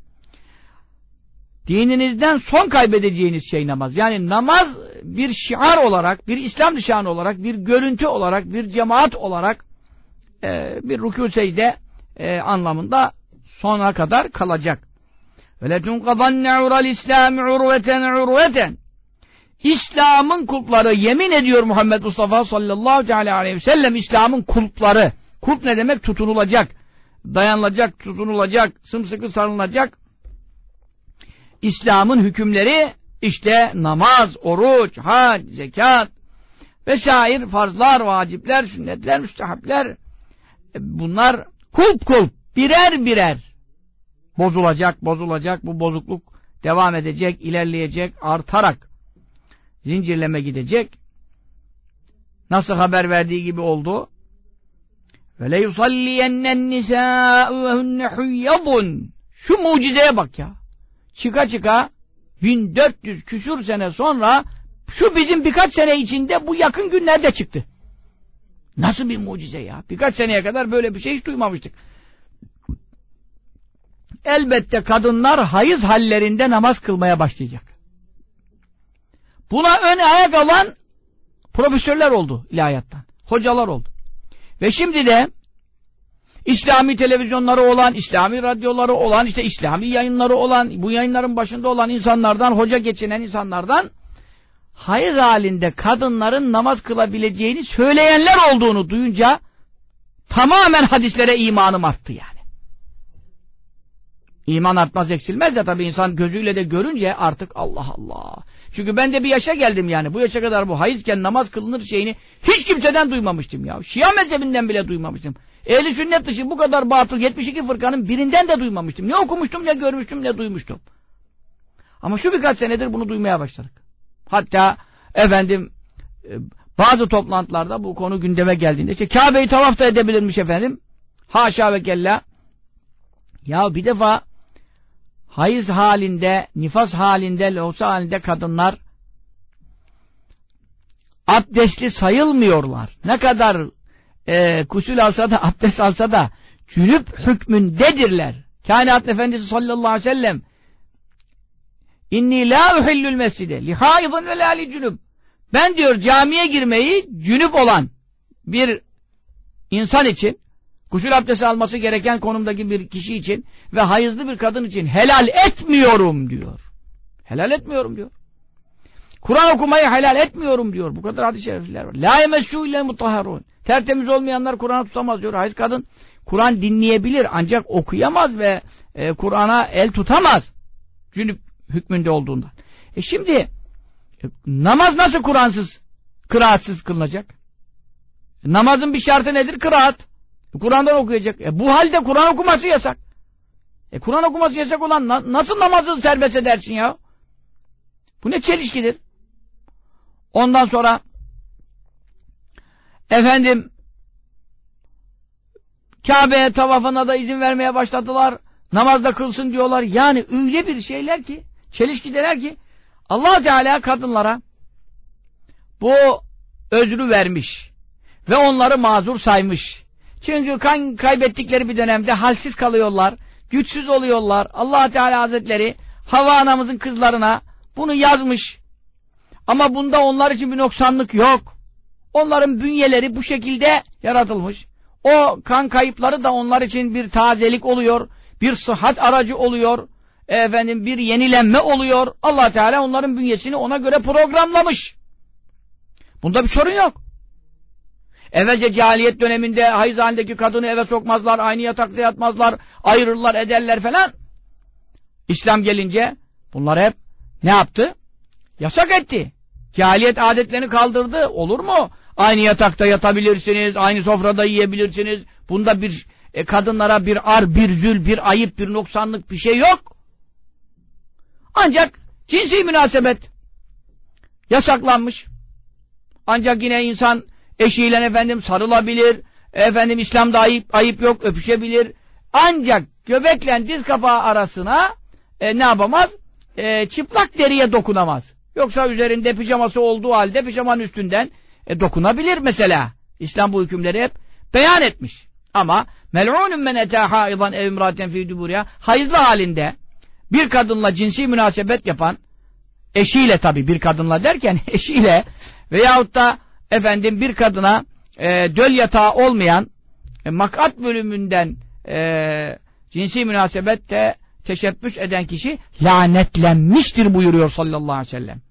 Dininizden son kaybedeceğiniz şey namaz. Yani namaz bir şiar olarak, bir İslam nişanı olarak, bir görüntü olarak, bir cemaat olarak e, bir rükû secde e, anlamında sona kadar kalacak. وَلَتُنْقَضَنَّ عُرَى الْإِسْلَامِ عُرْوَةً عُرْوَةً. İslam'ın kulpları, yemin ediyor Muhammed Mustafa sallallahu aleyhi ve sellem, İslam'ın kulpları. Kulp ne demek? Tutunulacak, dayanılacak, tutunulacak, sımsıkı sarılacak. İslam'ın hükümleri İşte namaz, oruç, hac, zekat vesaire farzlar, vacipler, sünnetler, müstehapler, bunlar kulp kulp birer birer bozulacak, bozulacak. Bu bozukluk devam edecek, ilerleyecek, artarak zincirleme gidecek. Nasıl haber verdiği gibi oldu. Ve le yusalliyennen nisâ'u ve hunne huyyadun. Şu mucizeye bak ya. Çıka çıka bin dört yüz küsur sene sonra şu bizim birkaç sene içinde bu yakın günlerde çıktı. Nasıl bir mucize ya? Birkaç seneye kadar böyle bir şey hiç duymamıştık. Elbette kadınlar hayız hallerinde namaz kılmaya başlayacak. Buna ön ayak alan profesörler oldu ilahiyattan. Hocalar oldu. Ve şimdi de İslami televizyonları olan, İslami radyoları olan, işte İslami yayınları olan, bu yayınların başında olan insanlardan, hoca geçinen insanlardan hayız halinde kadınların namaz kılabileceğini söyleyenler olduğunu duyunca tamamen hadislere imanım arttı yani. İman artmaz eksilmez de tabii insan gözüyle de görünce artık Allah Allah. Çünkü ben de bir yaşa geldim yani. Bu yaşa kadar bu hayızken namaz kılınır şeyini hiç kimseden duymamıştım ya. Şia mezhebinden bile duymamıştım. Ehli sünnet dışı bu kadar batıl yetmiş iki fırkanın birinden de duymamıştım. Ne okumuştum, ne görmüştüm, ne duymuştum. Ama şu birkaç senedir bunu duymaya başladık. Hatta efendim bazı toplantılarda bu konu gündeme geldiğinde işte Kabe'yi tavaf da edebilirmiş efendim. Haşa ve kella. Ya bir defa hayız halinde, nifas halinde, lohusa halinde kadınlar abdestli sayılmıyorlar. Ne kadar e, gusül alsa da, abdest alsa da cünüp hükmündedirler. Kainat Efendisi sallallahu aleyhi ve sellem İnni la uhillül mescide li haidun ve la li cünüp. Ben diyor camiye girmeyi cünüp olan bir insan için, gusül abdesti alması gereken konumdaki bir kişi için ve hayızlı bir kadın için helal etmiyorum diyor. Helal etmiyorum diyor. Kur'an okumayı helal etmiyorum diyor. Bu kadar hadis-i şerifler var. La yemessû illel mutahharûn. Tertemiz olmayanlar Kur'an'ı tutamaz diyor. Hayız kadın Kur'an dinleyebilir ancak okuyamaz ve e, Kur'an'a el tutamaz. Cünüp hükmünde olduğundan. E şimdi e, namaz nasıl Kur'ansız, kıraatsız kılınacak? E, namazın bir şartı nedir? Kıraat. E, Kur'an'dan okuyacak. E, bu halde Kur'an okuması yasak. E, Kur'an okuması yasak olan na nasıl namazı serbest edersin ya? Bu ne çelişkidir? Ondan sonra efendim Kabe'ye tavafına da izin vermeye başladılar. Namazda kılsın diyorlar. Yani öyle bir şeyler ki, çelişkiler ki Allah Teala kadınlara bu özrü vermiş ve onları mazur saymış. Çünkü kan kaybettikleri bir dönemde halsiz kalıyorlar, güçsüz oluyorlar. Allah Teala Hazretleri Havva anamızın kızlarına bunu yazmış. Ama bunda onlar için bir noksanlık yok. Onların bünyeleri bu şekilde yaratılmış. O kan kayıpları da onlar için bir tazelik oluyor, bir sıhhat aracı oluyor, efendim bir yenilenme oluyor. Allah Teala onların bünyesini ona göre programlamış. Bunda bir sorun yok. Evvelce cahiliyet döneminde hayız halindeki kadını eve sokmazlar, aynı yatakta yatmazlar, ayırırlar, ederler falan. İslam gelince bunlar hep ne yaptı? Yasak etti. Cahiliyet adetlerini kaldırdı. Olur mu? Aynı yatakta yatabilirsiniz, aynı sofrada yiyebilirsiniz. Bunda bir e, kadınlara bir ar, bir zül, bir ayıp, bir noksanlık bir şey yok. Ancak cinsi münasebet yasaklanmış. Ancak yine insan eşiyle efendim sarılabilir, efendim İslam'da ayıp, ayıp yok, öpüşebilir. Ancak göbekle diz kapağı arasına e, ne yapamaz? E, çıplak deriye dokunamaz. Yoksa üzerinde pijaması olduğu halde pijamanın üstünden e, dokunabilir mesela. İslam bu hükümleri hep beyan etmiş. Ama mel'ûnun men etâ hâidan ev imrâten fî dubûriha, hayızlı halinde bir kadınla cinsi münasebet yapan, eşiyle tabi bir kadınla derken eşiyle veyahut da efendim bir kadına e, döl yatağı olmayan e, makat bölümünden e, cinsi münasebette teşebbüs eden kişi lanetlenmiştir buyuruyor sallallahu aleyhi ve sellem.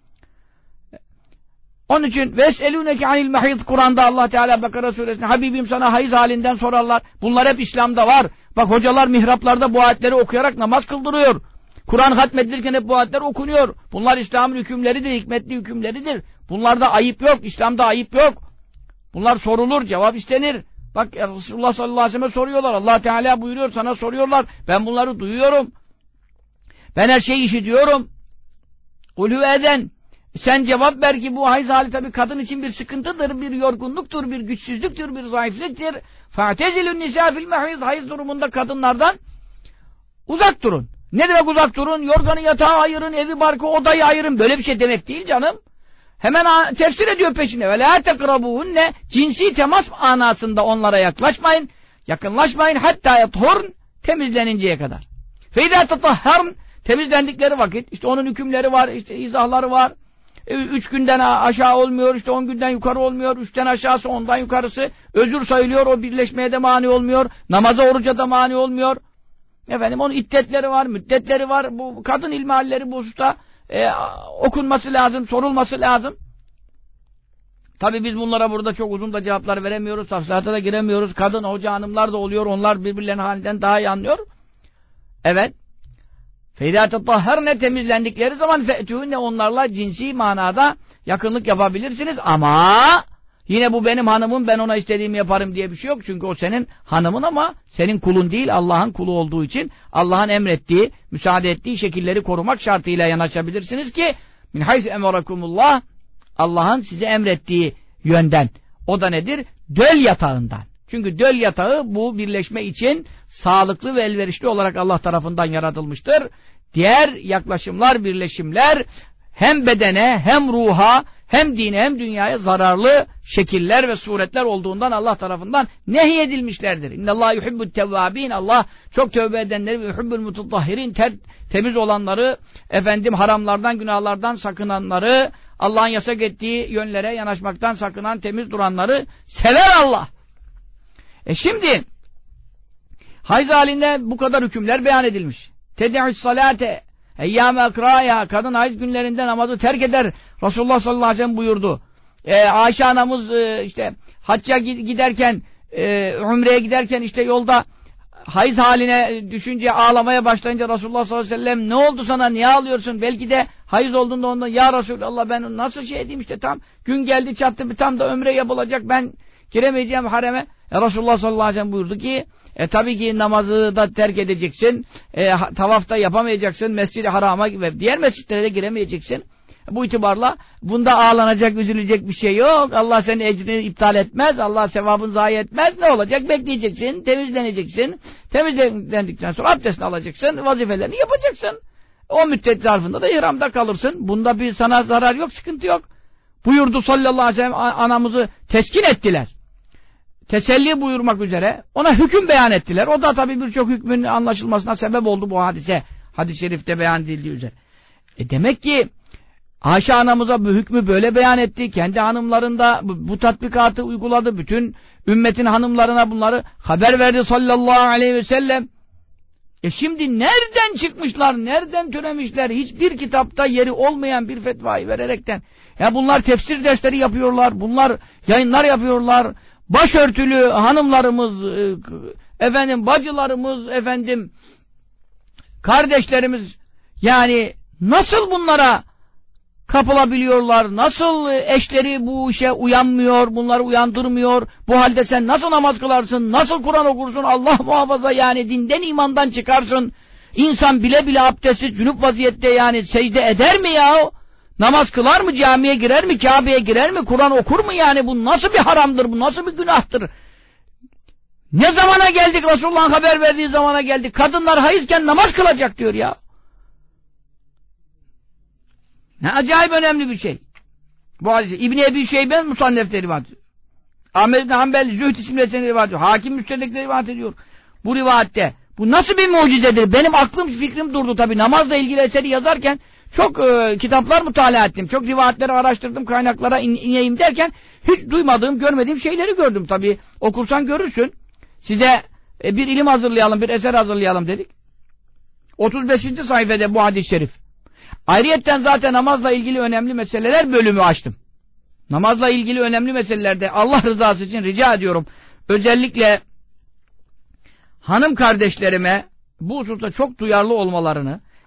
Onun için veselûneke anil mahîd, Kur'an'da Allah Teala Bakara suresinde Habibim sana hayız halinden sorarlar. Bunlar hep İslam'da var. Bak hocalar mihraplarda bu ayetleri okuyarak namaz kıldırıyor. Kur'an hatmedilirken hep bu ayetler okunuyor. Bunlar İslam'ın hükümleridir, hikmetli hükümleridir. Bunlarda ayıp yok, İslam'da ayıp yok. Bunlar sorulur, cevap istenir. Bak Resulullah sallallahu aleyhi ve sellem soruyorlar. Allah Teala buyuruyor, sana soruyorlar. Ben bunları duyuyorum. Ben her şeyi işitiyorum. Kulü eden. Sen cevap ver ki bu hayız hali tabii kadın için bir sıkıntıdır, bir yorgunluktur, bir güçsüzlüktür, bir zayıflıktır. Fa'tezilün nisâ fil mehiz. Hayız durumunda kadınlardan uzak durun. Ne demek uzak durun? Yorganı yatağı ayırın, evi barkı odayı ayırın. Böyle bir şey demek değil canım. Hemen tefsir ediyor peşine. Ve lâ tekrabûhunne. Cinsi temas anasında onlara yaklaşmayın. Yakınlaşmayın. Hatta yathurn. Temizleninceye kadar. Feydâ tetahharn. Temizlendikleri vakit. İşte onun hükümleri var. İşte izahları var. Üç günden aşağı olmuyor. İşte on günden yukarı olmuyor. Üçten aşağısı ondan yukarısı. Özür sayılıyor. O birleşmeye de mani olmuyor. Namaza oruca da mani olmuyor. Efendim onun iddetleri var. Müddetleri var. Bu kadın ilmihalleri bu hususta e, okunması lazım. Sorulması lazım. Tabi biz bunlara burada çok uzun da cevaplar veremiyoruz. Tafsilata da giremiyoruz. Kadın hoca hanımlar da oluyor. Onlar birbirlerinin halinden daha iyi anlıyor. Evet. Feydâtetahharne temizlendikleri zaman fe'tûne onlarla cinsi manada yakınlık yapabilirsiniz ama yine bu benim hanımım, ben ona istediğimi yaparım diye bir şey yok. Çünkü o senin hanımın ama senin kulun değil, Allah'ın kulu olduğu için Allah'ın emrettiği, müsaade ettiği şekilleri korumak şartıyla yanaşabilirsiniz ki min hayse emerakumullah, Allah'ın size emrettiği yönden. O da nedir? Döl yatağından. Çünkü döl yatağı bu birleşme için sağlıklı ve elverişli olarak Allah tarafından yaratılmıştır. Diğer yaklaşımlar, birleşimler hem bedene, hem ruha, hem dine, hem dünyaya zararlı şekiller ve suretler olduğundan Allah tarafından nehyedilmişlerdir. İnnallâh yuhibbut tevvâbîn. Allah çok tövbe edenleri ve yuhibbul mutatahhirin, temiz olanları, efendim haramlardan, günahlardan sakınanları, Allah'ın yasak ettiği yönlere yanaşmaktan sakınan, temiz duranları sever Allah. E şimdi hayız halinde bu kadar hükümler beyan edilmiş. Tede'us salate eyyâme akrâya, kadın hayız günlerinde namazı terk eder. Resulullah sallallahu aleyhi ve sellem buyurdu. E, Ayşe anamız e, işte hacca giderken, e, umreye giderken işte yolda hayız haline düşünce, ağlamaya başlayınca Resulullah sallallahu aleyhi ve sellem ne oldu sana, niye ağlıyorsun? Belki de hayız olduğunda ondan, ya Resulallah ben nasıl şey edeyim, işte tam gün geldi çattı, tam da ömre yapılacak, ben giremeyeceğim hareme. E, Resulullah sallallahu aleyhi ve sellem buyurdu ki e tabii ki namazı da terk edeceksin, e, tavafta yapamayacaksın, Mescid-i Haram'a ve diğer mescitlere de giremeyeceksin. Bu itibarla bunda ağlanacak, üzülecek bir şey yok. Allah senin ecrini iptal etmez, Allah sevabını zayi etmez. Ne olacak? Bekleyeceksin, temizleneceksin. Temizlendikten sonra abdestini alacaksın, vazifelerini yapacaksın. O müddet zarfında da ihramda kalırsın. Bunda bir sana zarar yok, sıkıntı yok. Buyurdu sallallahu aleyhi ve sellem, anamızı teskin ettiler. Teselli buyurmak üzere ona hüküm beyan ettiler. O da tabii birçok hükmün anlaşılmasına sebep oldu bu hadise. Hadis-i şerifte beyan edildiği üzere. E demek ki Ayşe anamıza bu hükmü böyle beyan etti. Kendi hanımlarında bu, bu tatbikatı uyguladı. Bütün ümmetin hanımlarına bunları haber verdi sallallahu aleyhi ve sellem. E şimdi nereden çıkmışlar, nereden türemişler? Hiçbir kitapta yeri olmayan bir fetvayı vererekten. Ya bunlar tefsir dersleri yapıyorlar. Bunlar yayınlar yapıyorlar. Başörtülü hanımlarımız, efendim bacılarımız, efendim kardeşlerimiz, yani nasıl bunlara kapılabiliyorlar? Nasıl eşleri bu işe uyanmıyor, bunları uyandırmıyor? Bu halde sen nasıl namaz kılarsın? Nasıl Kur'an okursun? Allah muhafaza, yani dinden imandan çıkarsın. İnsan bile bile abdestsiz, cünüp vaziyette yani secde eder mi ya? Namaz kılar mı? Camiye girer mi? Kabe'ye girer mi? Kur'an okur mu yani? Bu nasıl bir haramdır? Bu nasıl bir günahtır? Ne zamana geldik? Resulullah'ın haber verdiği zamana geldik. Kadınlar hayızken namaz kılacak diyor ya. Ne acayip önemli bir şey. Bu hadise İbn-i Ebi Şeybe Musannef'te rivayet ediyor. Ahmed ibn Hanbel Zühd isimli eserinde rivayet ediyor. Hakim Müstedrek'te rivayet ediyor. Bu rivayette. Bu nasıl bir mucizedir? Benim aklım fikrim durdu tabii. Namazla ilgili eseri yazarken çok e, kitaplar mutala ettim. Çok rivayetleri araştırdım, kaynaklara in, ineyim derken hiç duymadığım, görmediğim şeyleri gördüm. Tabii okursan görürsün. Size e, bir ilim hazırlayalım, bir eser hazırlayalım dedik. otuz beşinci sayfada bu hadis-i şerif. Ayrıyetten zaten namazla ilgili önemli meseleler bölümü açtım. Namazla ilgili önemli meselelerde Allah rızası için rica ediyorum. Özellikle hanım kardeşlerime bu hususta çok duyarlı olmalarını,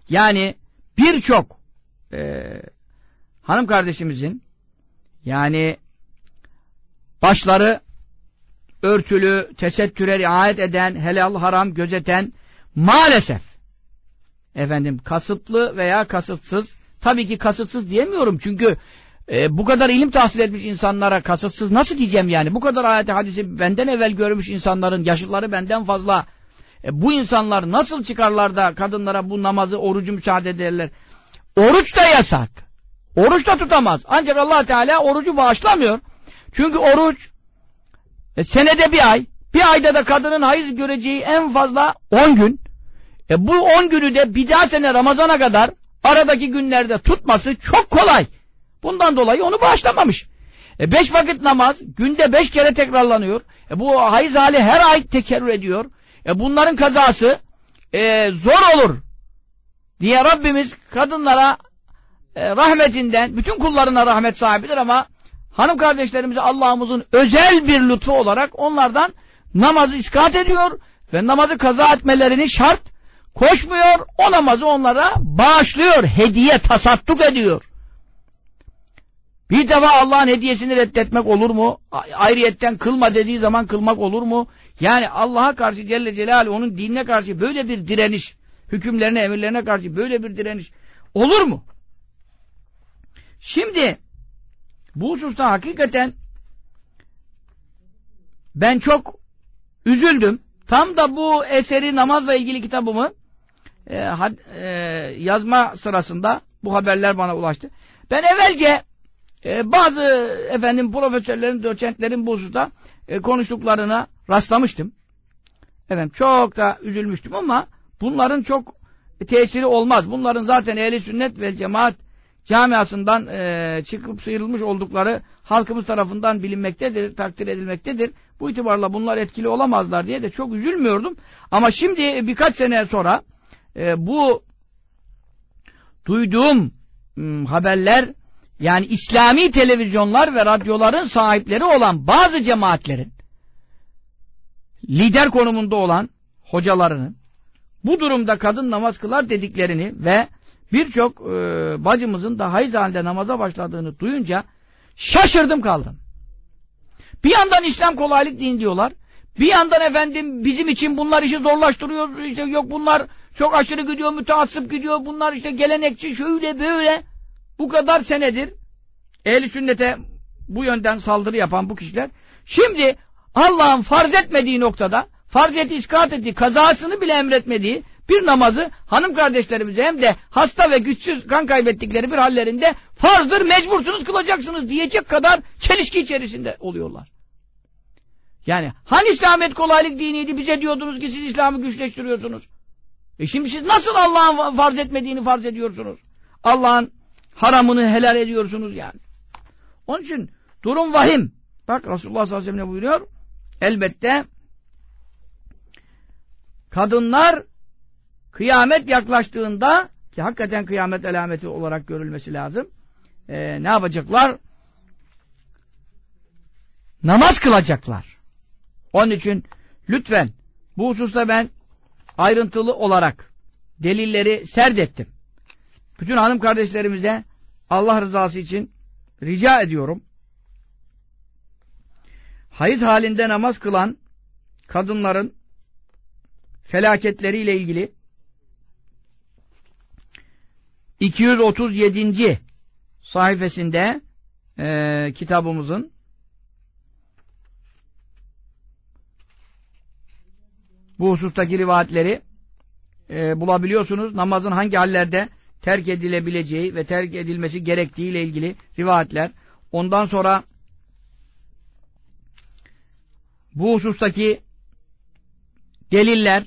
Yani birçok e, hanım kardeşimizin yani başları örtülü, tesettüre riayet eden, helal haram gözeten maalesef efendim kasıtlı veya kasıtsız, tabii ki kasıtsız diyemiyorum çünkü e, bu kadar ilim tahsil etmiş insanlara kasıtsız nasıl diyeceğim yani, bu kadar ayet-i hadisi benden evvel görmüş insanların yaşları benden fazla, e, bu insanlar nasıl çıkarlar da kadınlara bu namazı, orucu müsaade ederler? Oruç da yasak, oruç da tutamaz, ancak Allah Teala orucu bağışlamıyor çünkü oruç e, senede bir ay, bir ayda da kadının hayız göreceği en fazla on gün. E bu on günü de bir daha sene Ramazan'a kadar aradaki günlerde tutması çok kolay. Bundan dolayı onu bağışlamamış. E beş vakit namaz günde beş kere tekrarlanıyor. E bu hayız hali her ay tekerrür ediyor. E bunların kazası e, zor olur diye Rabbimiz kadınlara e, rahmetinden, bütün kullarına rahmet sahibidir ama hanım kardeşlerimize Allah'ımızın özel bir lütfu olarak onlardan namazı iskat ediyor ve namazı kaza etmelerini şart koşmuyor, o namazı onlara bağışlıyor, hediye, tasadduk ediyor. Bir defa Allah'ın hediyesini reddetmek olur mu? Ayrıyetten kılma dediği zaman kılmak olur mu? Yani Allah'a karşı Celle Celaluhu, onun dinine karşı böyle bir direniş, hükümlerine, emirlerine karşı böyle bir direniş olur mu? Şimdi bu hususta hakikaten ben çok üzüldüm. Tam da bu eseri, namazla ilgili kitabımı e, had, e, yazma sırasında bu haberler bana ulaştı. Ben evvelce e, bazı efendim profesörlerin, doçentlerin bu hususta e, konuştuklarına rastlamıştım. Efendim çok da üzülmüştüm ama bunların çok tesiri olmaz. Bunların zaten ehli sünnet ve cemaat camiasından e, çıkıp sıyrılmış oldukları halkımız tarafından bilinmektedir, takdir edilmektedir. Bu itibarla bunlar etkili olamazlar diye de çok üzülmüyordum. Ama şimdi birkaç sene sonra e, bu duyduğum m, haberler, yani İslami televizyonlar ve radyoların sahipleri olan bazı cemaatlerin, lider konumunda olan hocalarının bu durumda kadın namaz kılar dediklerini ve birçok e, bacımızın da hayız halinde namaza başladığını duyunca şaşırdım kaldım. Bir yandan İslam kolaylık din diyorlar. Bir yandan efendim bizim için bunlar işi zorlaştırıyor. İşte yok bunlar çok aşırı gidiyor, müteassıp gidiyor. Bunlar işte gelenekçi, şöyle böyle. Bu kadar senedir ehl-i sünnete bu yönden saldırı yapan bu kişiler. Şimdi Allah'ın farz etmediği noktada, farz eti iskat ettiği, kazasını bile emretmediği bir namazı hanım kardeşlerimize hem de hasta ve güçsüz, kan kaybettikleri bir hallerinde farzdır, mecbursunuz, kılacaksınız diyecek kadar çelişki içerisinde oluyorlar. Yani hani İslamiyet kolaylık diniydi, bize diyordunuz ki siz İslam'ı güçleştiriyorsunuz. E şimdi siz nasıl Allah'ın farz etmediğini farz ediyorsunuz? Allah'ın haramını helal ediyorsunuz yani. Onun için durum vahim. Bak Resulullah sallallahu aleyhi ve sellem ne buyuruyor? Elbette kadınlar kıyamet yaklaştığında, ki hakikaten kıyamet alameti olarak görülmesi lazım, ee, ne yapacaklar? Namaz kılacaklar. Onun için lütfen bu hususta ben ayrıntılı olarak delilleri serdettim. Bütün hanım kardeşlerimize Allah rızası için rica ediyorum. Hayız halinde namaz kılan kadınların felaketleriyle ilgili iki yüz otuz yedinci sayfasında e, kitabımızın bu husustaki rivayetleri e, bulabiliyorsunuz. Namazın hangi hallerde terk edilebileceği ve terk edilmesi gerektiği ile ilgili rivayetler. Ondan sonra bu husustaki deliller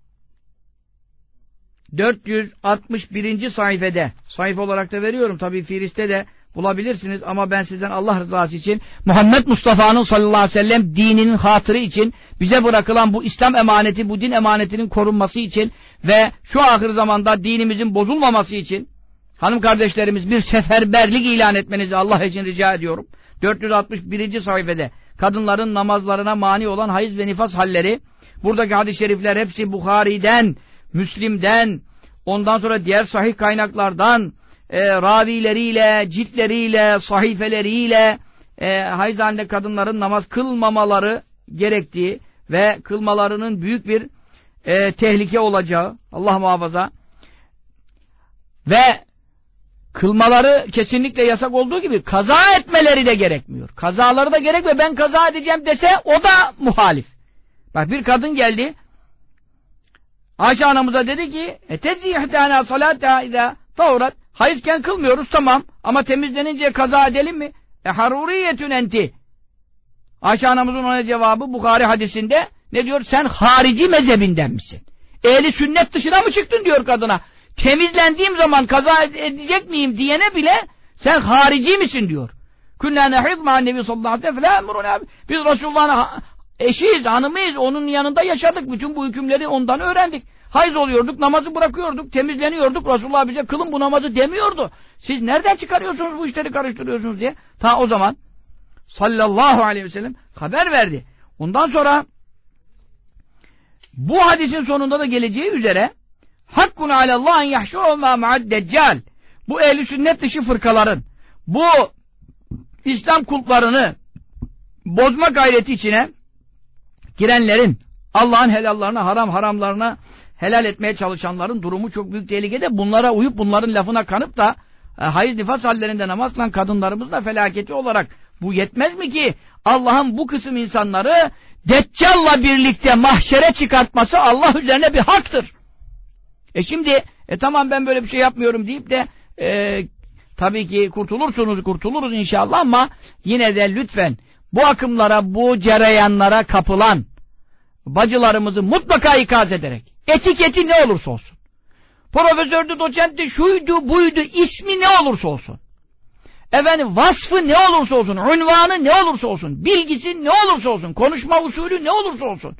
dört yüz altmış birinci sayfede, sayfa olarak da veriyorum. Tabii Firis'te de bulabilirsiniz ama ben sizden Allah rızası için, Muhammed Mustafa'nın sallallahu aleyhi ve sellem dininin hatırı için, bize bırakılan bu İslam emaneti, bu din emanetinin korunması için ve şu ahir zamanda dinimizin bozulmaması için hanım kardeşlerimiz bir seferberlik ilan etmenizi Allah için rica ediyorum. dört yüz altmış birinci sayfede kadınların namazlarına mani olan hayız ve nifas halleri, buradaki hadis-i şerifler hepsi Bukhari'den, Müslim'den, ondan sonra diğer sahih kaynaklardan e, ravileriyle, ciltleriyle, sahifeleriyle e, hayız halinde kadınların namaz kılmamaları gerektiği ve kılmalarının büyük bir e, tehlike olacağı, Allah muhafaza, ve kılmaları kesinlikle yasak olduğu gibi kaza etmeleri de gerekmiyor. Kazaları da gerekmiyor. Ben kaza edeceğim dese o da muhalif. Bak bir kadın geldi, Ayşe anamıza dedi ki etezi ihtana salata iza tavrat, hayızken kılmıyoruz tamam ama temizlenince kaza edelim mi? E haruriyetün enti. Ayşe anamızın ona cevabı Bukhari hadisinde ne diyor? Sen harici mezhebinden misin? Ehli sünnet dışına mı çıktın diyor kadına. Temizlendiğim zaman kaza edecek miyim diyene bile sen harici misin diyor. Künnâ nehid ma'an nebi sallallahu aleyhi ve sellem. Biz Resulullah'ın eşiyiz, hanımıyız. Onun yanında yaşadık. Bütün bu hükümleri ondan öğrendik. Hayız oluyorduk, namazı bırakıyorduk, temizleniyorduk. Resulullah bize kılın bu namazı demiyordu. Siz nereden çıkarıyorsunuz bu işleri karıştırıyorsunuz diye. Ta o zaman sallallahu aleyhi ve sellem haber verdi. Ondan sonra bu hadisin sonunda da geleceği üzere hakkun alallah en yahşur olma ma'ad deccal. Bu ehl-i sünnet dışı fırkaların, bu İslam kultlarını bozma gayreti içine girenlerin, Allah'ın helallarına, haram haramlarına helal etmeye çalışanların durumu çok büyük tehlikede. Bunlara uyup bunların lafına kanıp da e, hayız nifas hallerinde namaz kılan kadınlarımızın da felaketi olarak bu yetmez mi ki Allah'ın bu kısım insanları Deccal'la birlikte mahşere çıkartması Allah üzerine bir haktır. E şimdi e tamam ben böyle bir şey yapmıyorum deyip de e, tabii ki kurtulursunuz, kurtuluruz inşallah ama yine de lütfen bu akımlara, bu cereyanlara kapılan bacılarımızı mutlaka ikaz ederek, etiketi ne olursa olsun, profesördü, doçentti, şuydu, buydu, ismi ne olursa olsun, efendim vasfı ne olursa olsun, unvanı ne olursa olsun, bilgisi ne olursa olsun, konuşma usulü ne olursa olsun,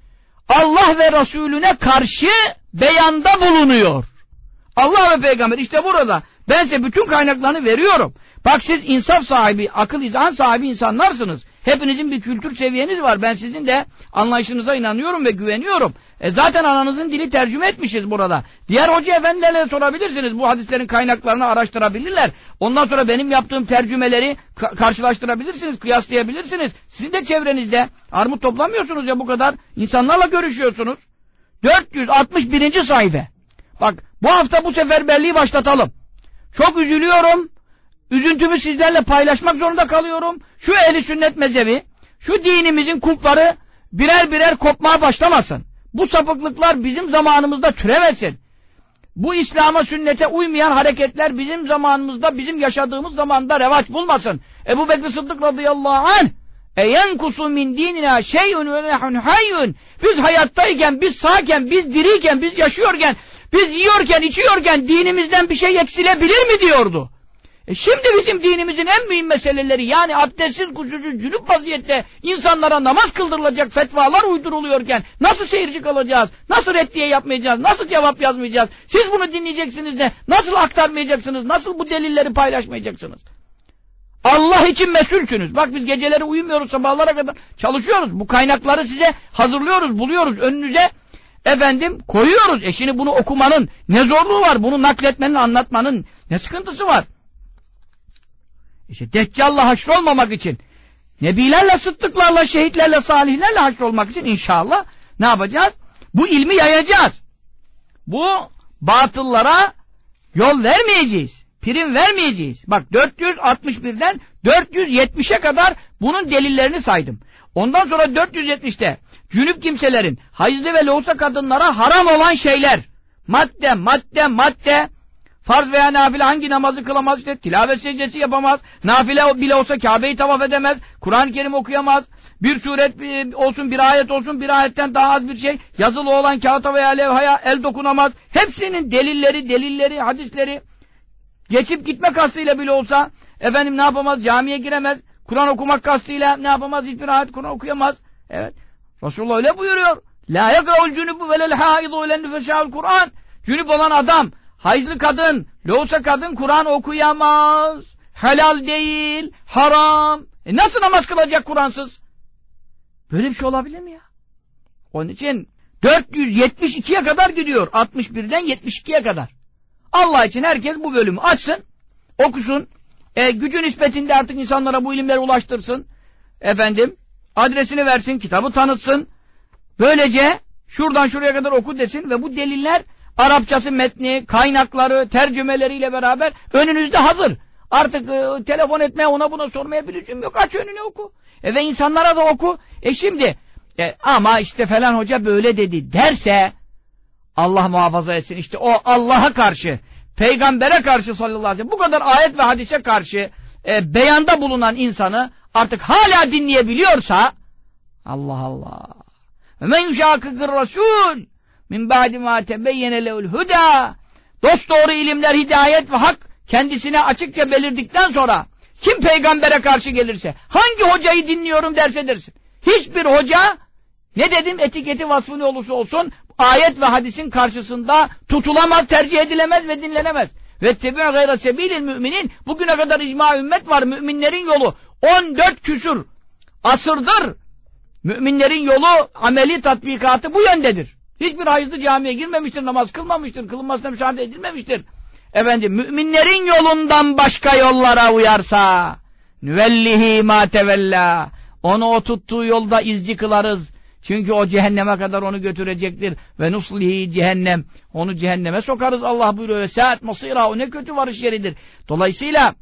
Allah ve Resulüne karşı beyanda bulunuyor. Allah ve Peygamber işte burada. Ben size bütün kaynaklarını veriyorum. Bak siz insaf sahibi, akıl izan sahibi insanlarsınız. Hepinizin bir kültür seviyeniz var. Ben sizin de anlayışınıza inanıyorum ve güveniyorum. E zaten ananızın dili tercüme etmişiz burada. Diğer hoca efendilerine sorabilirsiniz. Bu hadislerin kaynaklarını araştırabilirler. Ondan sonra benim yaptığım tercümeleri ka karşılaştırabilirsiniz, kıyaslayabilirsiniz. Sizin de çevrenizde armut toplamıyorsunuz ya bu kadar. İnsanlarla görüşüyorsunuz. dört yüz altmış birinci sayfa. Bak bu hafta bu seferberliği başlatalım. Çok üzülüyorum. Üzüntümü sizlerle paylaşmak zorunda kalıyorum. Şu ehli sünnet mezhebi, şu dinimizin kulpları birer birer kopmaya başlamasın. Bu sapıklıklar bizim zamanımızda türemesin. Bu İslam'a, sünnete uymayan hareketler bizim zamanımızda, bizim yaşadığımız zamanda revaç bulmasın. Ebu Bekir Sıddık radıyallahu anh eyenkusu min dinina şey'un ve nehun hayyun. Biz hayattayken, biz sağken, biz diriyken, biz yaşıyorken, biz yiyorken, içiyorken dinimizden bir şey eksilebilir mi diyordu. E şimdi bizim dinimizin en mühim meseleleri, yani abdestsiz, gusülsüz, cünüp vaziyette insanlara namaz kıldırılacak fetvalar uyduruluyorken nasıl seyirci kalacağız, nasıl reddiye yapmayacağız, nasıl cevap yazmayacağız, siz bunu dinleyeceksiniz de nasıl aktarmayacaksınız, nasıl bu delilleri paylaşmayacaksınız? Allah için mesulsünüz. Bak biz geceleri uyumuyoruz, sabahlara kadar çalışıyoruz. Bu kaynakları size hazırlıyoruz, buluyoruz, önünüze efendim koyuyoruz. E şimdi bunu okumanın ne zorluğu var, bunu nakletmenin, anlatmanın ne sıkıntısı var? İşte Deccal'la haşrolmamak için, nebilerle, sıddıklarla, şehitlerle, salihlerle haşrolmak için inşallah ne yapacağız? Bu ilmi yayacağız. Bu batıllara yol vermeyeceğiz. Prim vermeyeceğiz. Bak dört yüz altmış birden dört yüz yetmişe kadar bunun delillerini saydım. Ondan sonra dört yüz yetmişte cünüp kimselerin, hayızlı ve lohusa kadınlara haram olan şeyler, madde, madde, madde, farz veya nafile hangi namazı kılamaz, işte tilavet secdesi yapamaz, nafile bile olsa Kabe'yi tavaf edemez, Kur'an-ı Kerim okuyamaz, bir suret olsun, bir ayet olsun, bir ayetten daha az bir şey, yazılı olan kağıta veya levhaya el dokunamaz. Hepsinin delilleri, delilleri, hadisleri, geçip gitme kastıyla bile olsa, efendim ne yapamaz, camiye giremez, Kur'an okumak kastıyla ne yapamaz, hiçbir ayet Kur'an okuyamaz. Evet, Resulullah öyle buyuruyor. La yekra'ul cunubu velel haidu velen nüfeşâ'ul Kur'an. Cünüp olan adam, hayızlı kadın, lohusa kadın Kur'an okuyamaz. Helal değil, haram. E nasıl namaz kılacak Kur'ansız? Böyle bir şey olabilir mi ya? Onun için dört yüz yetmiş ikiye kadar gidiyor. altmış birden yetmiş ikiye kadar. Allah için herkes bu bölümü açsın, okusun. E, gücü nispetinde artık insanlara bu ilimleri ulaştırsın. Efendim, adresini versin, kitabı tanıtsın. Böylece şuradan şuraya kadar oku desin ve bu deliller Arapçası, metni, kaynakları, tercümeleriyle beraber önünüzde hazır. Artık e, telefon etmeye, ona buna sormaya bir lüzum yok. Aç önüne oku. E, ve insanlara da oku. E şimdi e, ama işte falan hoca böyle dedi derse Allah muhafaza etsin. İşte o Allah'a karşı, peygambere karşı sallallahu aleyhi ve sellem bu kadar ayet ve hadise karşı e, beyanda bulunan insanı artık hala dinleyebiliyorsa Allah Allah. Men yuşakikir rasul min ba'di ma tebeyyene lehu'l huda. Dosdoğru ilimler, hidayet ve hak kendisine açıkça belirdikten sonra kim peygambere karşı gelirse, hangi hocayı dinliyorum derse dersin. Hiçbir hoca, ne dedim, etiketi vasfı ne olursa olsun ayet ve hadisin karşısında tutulamaz, tercih edilemez ve dinlenemez. Ve tebi'u gayre sebilil müminin, bugüne kadar icma ümmet var, müminlerin yolu on dört küsur asırdır. Müminlerin yolu, ameli tatbikatı bu yöndedir. Hiçbir hayızlı camiye girmemiştir, namaz kılmamıştır, kılınmasına müsaade edilmemiştir. Efendim, müminlerin yolundan başka yollara uyarsa nüvellihi ma tevella, onu o tuttuğu yolda izci kılarız. Çünkü o cehenneme kadar onu götürecektir. Ve nuslihi cehennem, onu cehenneme sokarız. Allah buyuruyor ve saat masira, o ne kötü varış yeridir. Dolayısıyla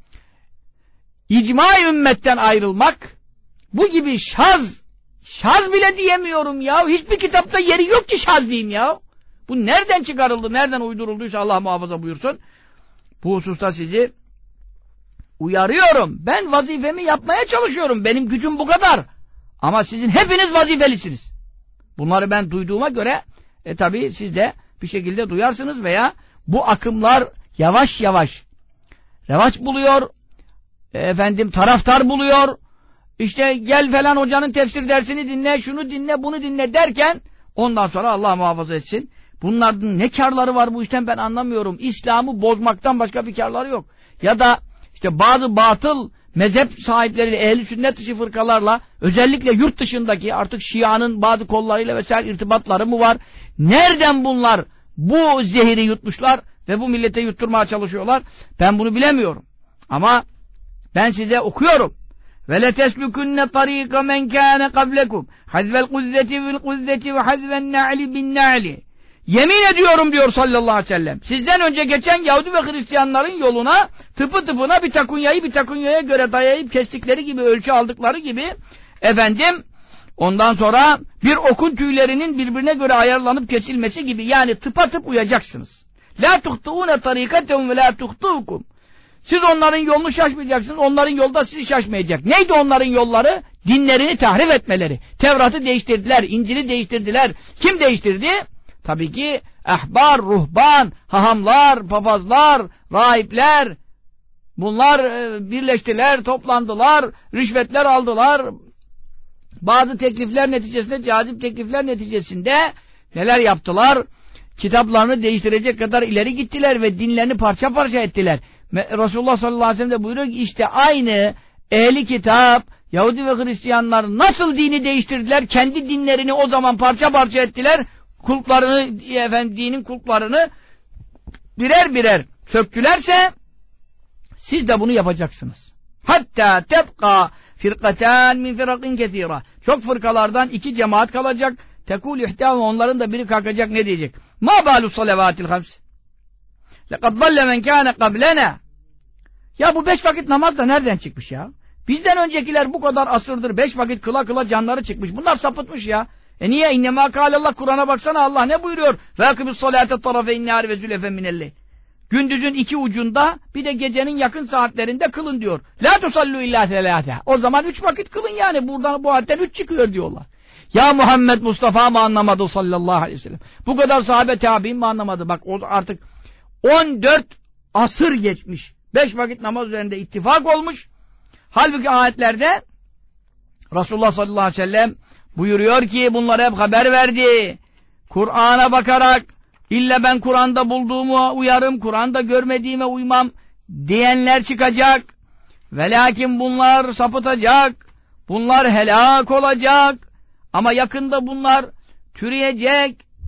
icma ümmetten ayrılmak, bu gibi şaz, şaz bile diyemiyorum ya. Hiçbir kitapta yeri yok ki şaz diyeyim ya. Bu nereden çıkarıldı, nereden uydurulduysa Allah muhafaza buyursun. Bu hususta sizi uyarıyorum. Ben vazifemi yapmaya çalışıyorum. Benim gücüm bu kadar. Ama sizin hepiniz vazifelisiniz. Bunları ben duyduğuma göre e tabi siz de bir şekilde duyarsınız veya bu akımlar yavaş yavaş revaç buluyor. E, efendim taraftar buluyor. İşte gel falan hocanın tefsir dersini dinle, şunu dinle, bunu dinle derken ondan sonra Allah muhafaza etsin. Bunların ne karları var bu işten ben anlamıyorum. İslam'ı bozmaktan başka bir karları yok. Ya da işte bazı batıl mezhep sahipleriyle, ehl-i sünnet dışı fırkalarla, özellikle yurt dışındaki artık Şia'nın bazı kollarıyla vesaire irtibatları mı var? Nereden bunlar bu zehiri yutmuşlar ve bu millete yutturmaya çalışıyorlar? Ben bunu bilemiyorum. Ama ben size okuyorum. Ve leteslukunne tariqa men kana qablekum hazvel kuzzeti bil kuzzeti ve hazven na'li bin na'li. Yemin ediyorum diyor sallallahu aleyhi ve sellem. Sizden önce geçen Yahudi ve Hristiyanların yoluna tıpı tıpına bir takunyayı bir takunyaya göre dayayıp kestikleri gibi, ölçü aldıkları gibi efendim ondan sonra bir okun tüylerinin birbirine göre ayarlanıp kesilmesi gibi, yani tıpa tıp uyacaksınız. La tuhtuune tarikatehum ve la tuhtuukum. Siz onların yolunu şaşmayacaksınız, onların yolda sizi şaşmayacak. Neydi onların yolları? Dinlerini tahrif etmeleri. Tevrat'ı değiştirdiler, İncil'i değiştirdiler. Kim değiştirdi? Tabii ki ehbar, ruhban, hahamlar, papazlar, rahipler, bunlar e, birleştiler, toplandılar, rüşvetler aldılar. Bazı teklifler neticesinde, cazip teklifler neticesinde neler yaptılar? Kitaplarını değiştirecek kadar ileri gittiler ve dinlerini parça parça ettiler. Resulullah sallallahu aleyhi ve sellem de buyuruyor ki işte aynı ehli kitap, Yahudi ve Hristiyanlar nasıl dini değiştirdiler, kendi dinlerini o zaman parça parça ettiler, kulplarını, efendim, dinin kulplarını birer birer söktülerse siz de bunu yapacaksınız. Hatta tebqa firqatan min firakin kesira. Çok fırkalardan iki cemaat kalacak. Tekul ihtâhu, onların da biri kalkacak, ne diyecek? Ma balu salavatil hams. Lekad dalle men kâne qablena. Ya bu beş vakit namaz da nereden çıkmış ya? Bizden öncekiler bu kadar asırdır beş vakit kıla kıla canları çıkmış. Bunlar sapıtmış ya. E niye? İnnemâ kâlallah, Kur'an'a baksana, Allah ne buyuruyor? Ve akıbis salâte tarafeyn nâri ve zülefen minelli. Gündüzün iki ucunda bir de gecenin yakın saatlerinde kılın diyor. La tusallu illâ selâte. O zaman üç vakit kılın yani. Buradan bu hadden üç çıkıyor diyorlar. Ya Muhammed Mustafa mı anlamadı sallallahu aleyhi ve sellem? Bu kadar sahabe tabi'in mi anlamadı? Bak o artık on dört asır geçmiş. beş vakit namaz üzerinde ittifak olmuş. Halbuki ayetlerde Resulullah sallallahu aleyhi ve sellem buyuruyor ki bunlara hep haber verdi. Kur'an'a bakarak illa ben Kur'an'da bulduğumu uyarım, Kur'an'da görmediğime uymam diyenler çıkacak. Ve lakin bunlar sapıtacak. Bunlar helak olacak. Ama yakında bunlar türeyecek.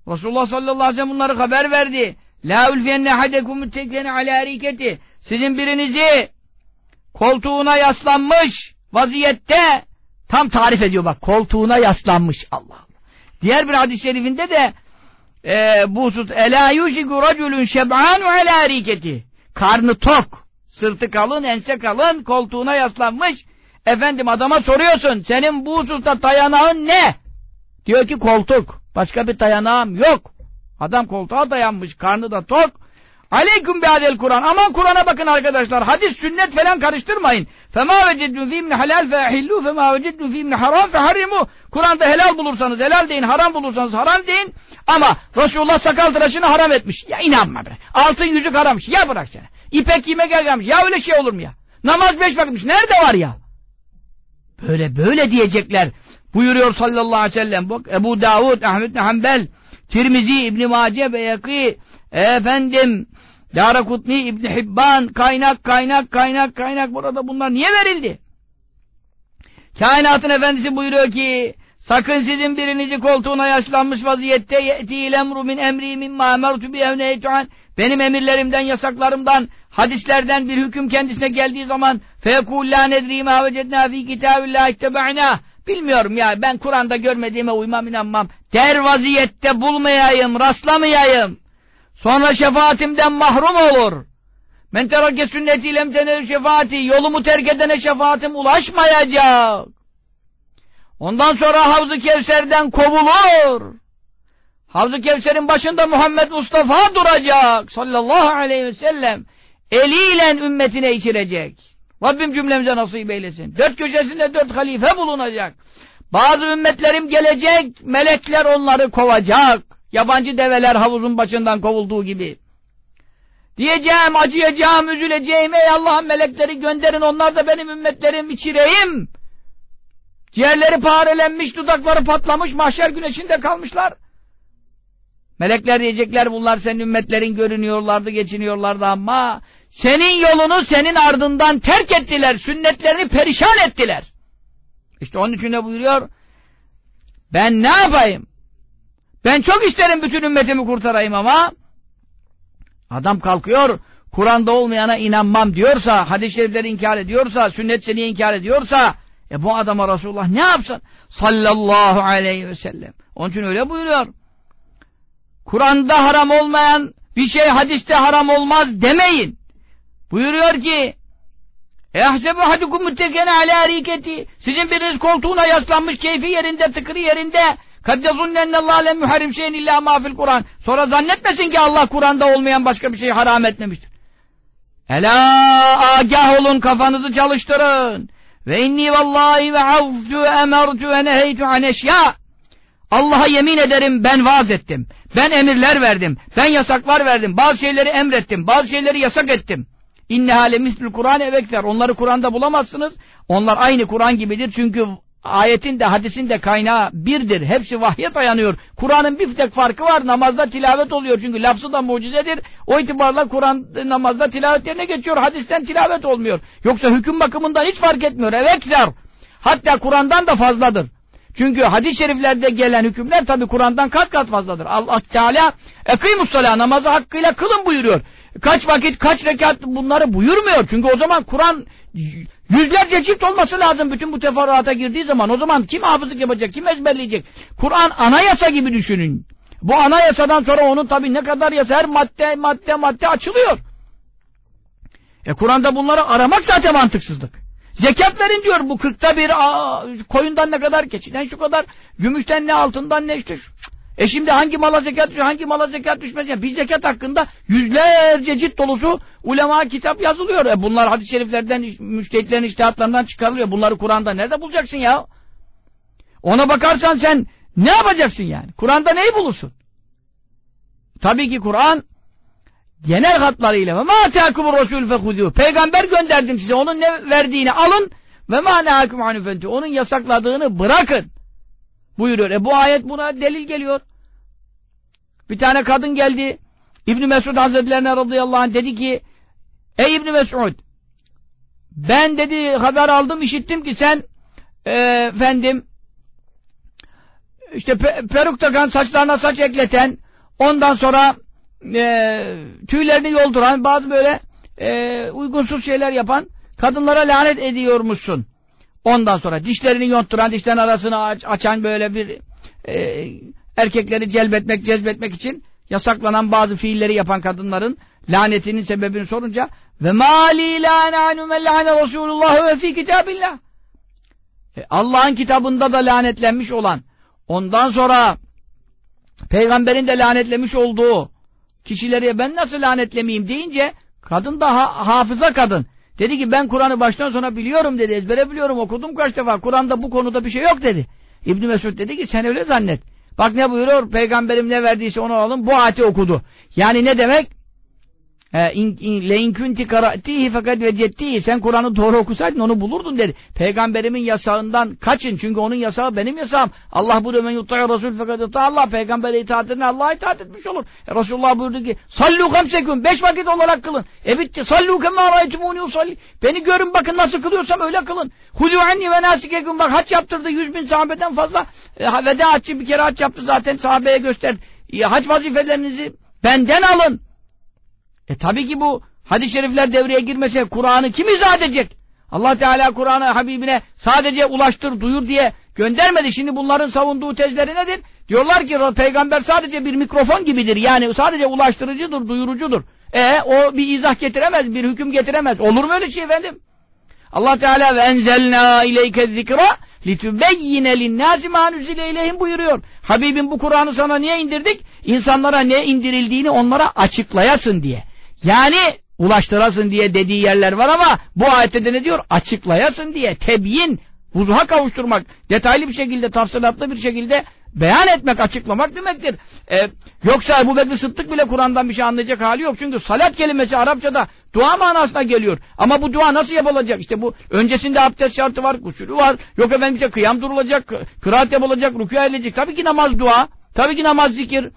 Resulullah sallallahu aleyhi ve sellem bunları haber verdi. La ulfiyenne hadekum mütteklene ala eriketi. Sizin birinizi koltuğuna yaslanmış vaziyette, tam tarif ediyor bak, koltuğuna yaslanmış. Allah Allah. Diğer bir hadis-i şerifinde de e, bu husus ela yushiku raculun şeb'anu ala eriketi. Karnı tok, sırtı kalın, ense kalın, koltuğuna yaslanmış. Efendim adama soruyorsun, senin bu hususta dayanağın ne? Diyor ki koltuk. Başka bir dayanağım yok. Adam koltuğa dayanmış, karnı da tok. Aleyküm bi'adel Kur'an. Aman Kur'an'a bakın arkadaşlar. Hadis, sünnet falan karıştırmayın. فَمَا وَجَدْنُ ف۪ي مِنْ حَلَالْ فَاَحِلُّوا فَمَا وَجَدْنُ ف۪ي مِنْ حَرَامْ فَحَرِّمُوا. Kur'an'da helal bulursanız helal deyin, haram bulursanız haram deyin. Ama Resulullah sakal tıraşını haram etmiş. Ya inanma bre. Altın yüzük harammış. Ya bırak seni. İpek giymek harammış. Ya öyle şey olur mu ya? Namaz beş vakitmiş. Nerede var ya? Böyle böyle diyecekler. Buyuruyor sallallahu aleyhi ve sellem. Bak Ebu Davud, Ahmet bin Hanbel, Tirmizi, İbn-i Mace, Beyhaki, efendim Dârakutni, İbn Hibban, kaynak kaynak kaynak kaynak, burada bunlar niye verildi? Kainatın efendisi buyuruyor ki sakın sizin birinizi koltuğuna yaşlanmış vaziyette ye'til emru min emri mimma emertu bi evneytu an, benim emirlerimden, yasaklarımdan, hadislerden bir hüküm kendisine geldiği zaman feyekul la nedri ma vecedna fi kitabillahi itteba'na, bilmiyorum ya, ben Kur'an'da görmediğime uymam, inanmam der vaziyette bulmayayım, rastlamayayım. Sonra şefaatimden mahrum olur. Men terake sünneti lem tenel şefaati, yolumu terk edene şefaatim ulaşmayacak. Ondan sonra Havz-ı Kevser'den kovulur. Havz-ı Kevser'in başında Muhammed Mustafa duracak sallallahu aleyhi ve sellem. Eliyle ümmetine içirecek. Rabbim cümlemize nasip eylesin. Dört köşesinde dört halife bulunacak. Bazı ümmetlerim gelecek, melekler onları kovacak. Yabancı develer havuzun başından kovulduğu gibi. Diyeceğim, acıyacağım, üzüleceğim. Ey Allah'ın melekleri gönderin, onlar da benim ümmetlerim, içireyim. Ciğerleri parelenmiş, dudakları patlamış, mahşer güneşinde kalmışlar. Melekler diyecekler, bunlar senin ümmetlerin, görünüyorlardı, geçiniyorlardı ama senin yolunu senin ardından terk ettiler, sünnetlerini perişan ettiler. İşte onun için de buyuruyor, ben ne yapayım? Ben çok isterim bütün ümmetimi kurtarayım ama adam kalkıyor, Kur'an'da olmayana inanmam diyorsa, hadis-i şerifleri inkar ediyorsa, sünnet seni inkar ediyorsa, e bu adama Resulullah ne yapsın? Sallallahu aleyhi ve sellem. Onun için öyle buyuruyor. Kur'an'da haram olmayan bir şey hadiste haram olmaz demeyin. Buyuruyor ki ehsebu hadukum muttekene ala eriketi, sizin biriniz koltuğuna yaslanmış, keyfi yerinde, tıkırı yerinde, kad yazunnennallâhe lem yuharrim şeyen illâ mâ fil Kur'an, sonra zannetmesin ki Allah Kur'an'da olmayan başka bir şey haram etmemiştir. Ela agah olun, kafanızı çalıştırın. Ve inni vallahi ve avzu emertu ve neheytu an eşya. Allah'a yemin ederim, ben vaaz ettim, ben emirler verdim, ben yasaklar verdim, bazı şeyleri emrettim, bazı şeyleri yasak ettim. İnneha lemislül Kur'an evekler. Onları Kur'an'da bulamazsınız. Onlar aynı Kur'an gibidir. Çünkü ayetin de hadisin de kaynağı birdir. Hepsi vahye dayanıyor. Kur'an'ın bir tek farkı var. Namazda tilavet oluyor. Çünkü lafzı da mucizedir. O itibarla Kur'an namazda tilavet yerine geçiyor. Hadisten tilavet olmuyor. Yoksa hüküm bakımından hiç fark etmiyor. Evekler. Hatta Kur'an'dan da fazladır. Çünkü hadis-i şeriflerde gelen hükümler tabi Kur'an'dan kat kat fazladır. Allah Teala ekîmussalâ, namazı hakkıyla kılın buyuruyor. Kaç vakit, kaç rekat bunları buyurmuyor. Çünkü o zaman Kur'an yüzlerce cilt olması lazım bütün bu teferruata girdiği zaman. O zaman kim hafızlık yapacak, kim ezberleyecek? Kur'an anayasa gibi düşünün. Bu anayasadan sonra onun tabi ne kadar yasa, her madde madde madde açılıyor. E Kur'an'da bunları aramak zaten mantıksızlık. Zekat verin diyor, bu kırkta bir aa, koyundan ne kadar, keçiden şu kadar, gümüşten ne, altından ne işte. E şimdi hangi mala zekat düşüyor, hangi mala zekat düşmez? Yani bir zekat hakkında yüzlerce cilt dolusu ulema kitap yazılıyor. E bunlar hadis-i şeriflerden, müştehitlerin içtihatlarından çıkarılıyor. Bunları Kur'an'da nerede bulacaksın ya? Ona bakarsan sen ne yapacaksın yani? Kur'an'da neyi bulursun? Tabii ki Kur'an genel hatlarıyla ve mâ teâkumur rasûl fehudû, peygamber gönderdim size, onun ne verdiğini alın ve mâ neâkum anhu fentû, onun yasakladığını bırakın buyuruyor. E bu ayet buna delil geliyor. Bir tane kadın geldi İbn Mesud Hazretlerine radıyallahu anh, dedi ki ey İbn Mesud, ben dedi haber aldım, işittim ki sen e, efendim işte pe peruk takan, saçlarına saç ekleten, ondan sonra e, tüylerini yolduran, bazı böyle e, uygunsuz şeyler yapan kadınlara lanet ediyormuşsun. Ondan sonra dişlerini yontturan, dişlerin arasını aç, açan böyle bir e, erkekleri celbetmek, cezbetmek için yasaklanan bazı fiilleri yapan kadınların lanetinin sebebini sorunca ve mali la na'nu men la'ane Resulullah ve fi kitabillah. E, Allah'ın kitabında da lanetlenmiş olan, ondan sonra peygamberin de lanetlemiş olduğu kişileri ben nasıl lanetlemeyeyim deyince kadın da ha hafıza kadın. Dedi ki ben Kur'an'ı baştan sona biliyorum dedi, ezbere biliyorum, okudum kaç defa, Kur'an'da bu konuda bir şey yok dedi. İbn Mesud dedi ki sen öyle zannet. Bak ne buyuruyor, peygamberim ne verdiyse onu alın, bu ayeti okudu. Yani ne demek? لَاِنْ كُنْتِ قَرَأْتِهِ fakat vecettihi, sen Kur'an'ı doğru okusaydın onu bulurdun dedi. Peygamberimin yasağından kaçın, çünkü onun yasağı benim yasağım. Allah buyuruyor men yuttaya Resul fakat yuttaya Allah, peygambere itaat edin Allah'a itaat etmiş olur. E, Resulullah buyurdu ki sallu kamsekun, beş vakit olarak kılın. E bitti, sallu kemâ râytumûnî usalli, beni görün bakın nasıl kılıyorsam öyle kılın. Hudû anni ve nâsikekûn, bak hac yaptırdı yüz bin sahabeden fazla, e, veda haccı bir kere hac yaptı zaten, sahabeye gösterdi. E, hac vazifelerinizi benden alın. E tabii ki bu hadis-i şerifler devreye girmese Kur'an'ı kim izah edecek? Allah Teala Kur'an'ı Habibine sadece ulaştır, duyur diye göndermedi. Şimdi bunların savunduğu tezleri nedir? Diyorlar ki peygamber sadece bir mikrofon gibidir. Yani sadece ulaştırıcıdır, duyurucudur. E o bir izah getiremez, bir hüküm getiremez. Olur mu öyle şey efendim? Allah Teala ve enzelna ileyke zikra litubeyyine linnâsi mâ nuzile ileyhim buyuruyor. Habibim bu Kur'an'ı sana niye indirdik? İnsanlara ne indirildiğini onlara açıklayasın diye. Yani ulaştırasın diye dediği yerler var ama bu ayette de ne diyor? Açıklayasın diye, tebyin, vuzuha kavuşturmak, detaylı bir şekilde, tafsilatlı bir şekilde beyan etmek, açıklamak demektir. Ee, yoksa Ebu Bekir Sıddık bile Kur'an'dan bir şey anlayacak hali yok. Çünkü salat kelimesi Arapçada dua manasına geliyor. Ama bu dua nasıl yapılacak? İşte bu öncesinde abdest şartı var, gusülü var. Yok efendim işte kıyam durulacak, kıraat yapılacak, rükû edilecek. Tabii ki namaz dua, tabii ki namaz zikir.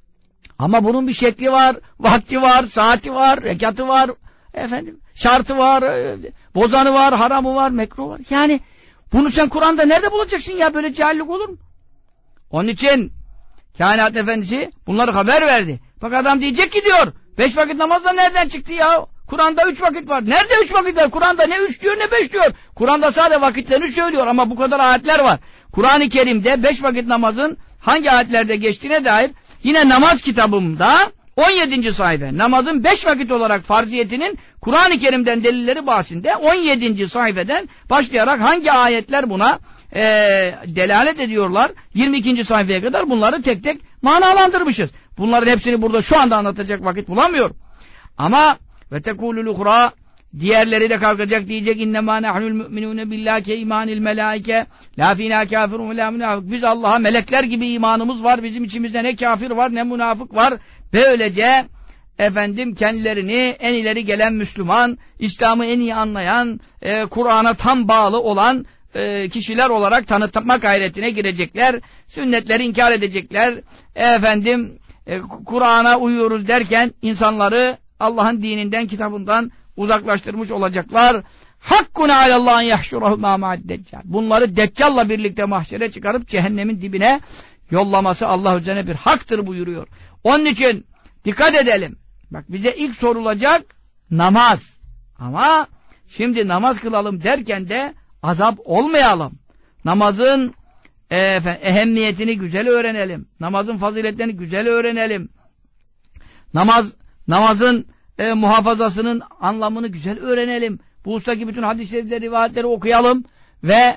Ama bunun bir şekli var, vakti var, saati var, rekatı var, efendim, şartı var, bozanı var, haramı var, mekruh var. Yani bunu sen Kur'an'da nerede bulacaksın ya? Böyle cahillik olur mu? Onun için Kainat Efendisi bunları haber verdi. Bak adam diyecek ki diyor, beş vakit namaz da nereden çıktı ya? Kur'an'da üç vakit var. Nerede üç vakit var? Kur'an'da ne üç diyor ne beş diyor. Kur'an'da sadece vakitlerini söylüyor ama bu kadar ayetler var. Kur'an-ı Kerim'de beş vakit namazın hangi ayetlerde geçtiğine dair yine namaz kitabımda on yedinci sayfa, namazın beş vakit olarak farziyetinin Kur'an-ı Kerim'den delilleri bahsinde on yedinci sayfeden başlayarak hangi ayetler buna e, delalet ediyorlar, yirmi ikinci sayfaya kadar bunları tek tek manalandırmışız. Bunların hepsini burada şu anda anlatacak vakit bulamıyorum. Ama ve tekulul uhra, diğerleri de kalkacak diyecek innemâ nahnul mü'minûne billâhi ke imânil melâike lâ fînâ kâfirun ve lâ münâfık. Biz Allah'a melekler gibi imanımız var. Bizim içimizde ne kafir var ne münafık var. Böylece efendim kendilerini en ileri gelen Müslüman, İslam'ı en iyi anlayan, e, Kur'an'a tam bağlı olan e, kişiler olarak tanıtma gayretine girecekler. Sünnetleri inkar edecekler. Efendim e, Kur'an'a uyuyoruz derken insanları Allah'ın dininden, kitabından uzaklaştırmış olacaklar. Hakkun alallahi yahşurahu ma ma'ad deccal. Bunları Deccal'la birlikte mahşere çıkarıp cehennemin dibine yollaması Allah üzerine bir haktır buyuruyor. Onun için dikkat edelim. Bak bize ilk sorulacak namaz. Ama şimdi namaz kılalım derken de azap olmayalım. Namazın e, efendim, ehemmiyetini güzel öğrenelim. Namazın faziletlerini güzel öğrenelim. Namaz namazın e, muhafazasının anlamını güzel öğrenelim. Bu ustaki bütün hadis-i şerifleri, rivayetleri okuyalım ve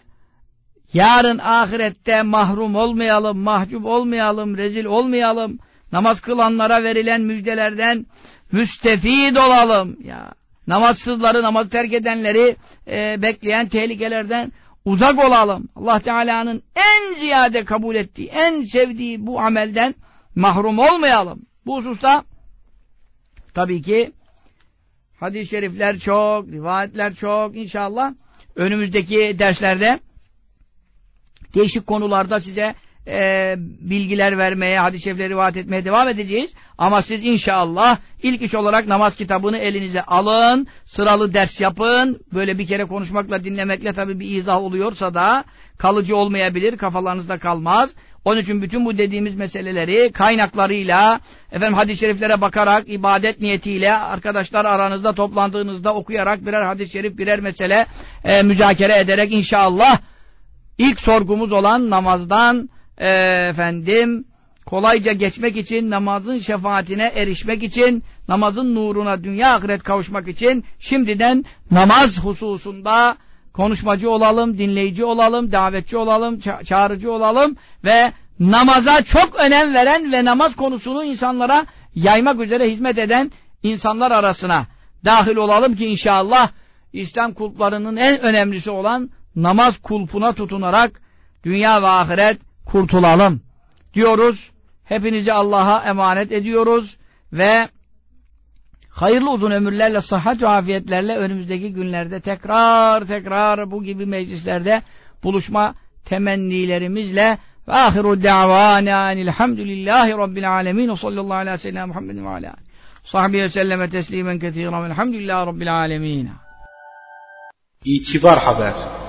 yarın ahirette mahrum olmayalım, mahcup olmayalım, rezil olmayalım. Namaz kılanlara verilen müjdelerden müstefid olalım. Ya, namazsızları, namaz terk edenleri e, bekleyen tehlikelerden uzak olalım. Allah Teala'nın en ziyade kabul ettiği, en sevdiği bu amelden mahrum olmayalım. Bu hususta tabii ki hadis-i şerifler çok, rivayetler çok. İnşallah önümüzdeki derslerde değişik konularda size e, bilgiler vermeye, hadis-i şerifleri rivayet etmeye devam edeceğiz. Ama siz inşallah ilk iş olarak namaz kitabını elinize alın, sıralı ders yapın. Böyle bir kere konuşmakla, dinlemekle tabii bir izah oluyorsa da kalıcı olmayabilir, kafalarınızda kalmaz. Onun için bütün bu dediğimiz meseleleri kaynaklarıyla, efendim hadis-i şeriflere bakarak, ibadet niyetiyle arkadaşlar aranızda toplandığınızda okuyarak birer hadis-i şerif, birer mesele e, müzakere ederek inşallah ilk sorgumuz olan namazdan e, efendim kolayca geçmek için, namazın şefaatine erişmek için, namazın nuruna dünya ahiret kavuşmak için şimdiden namaz hususunda konuşmacı olalım, dinleyici olalım, davetçi olalım, ça çağrıcı olalım ve namaza çok önem veren ve namaz konusunu insanlara yaymak üzere hizmet eden insanlar arasına dahil olalım ki inşallah İslam kulplarının en önemlisi olan namaz kulpuna tutunarak dünya ve ahiret kurtulalım diyoruz. Hepinizi Allah'a emanet ediyoruz ve hayırlı uzun ömürlerle, sıhhat ve afiyetlerle önümüzdeki günlerde tekrar tekrar bu gibi meclislerde buluşma temennilerimizle ve ahiru da'vana elhamdülillahi rabbil alemin ve sallallahu aleyhi ve sellem Muhammedin ve ala sahbihi ve selleme teslimen ketiren velhamdülillahi rabbil alemin. İtibar Haber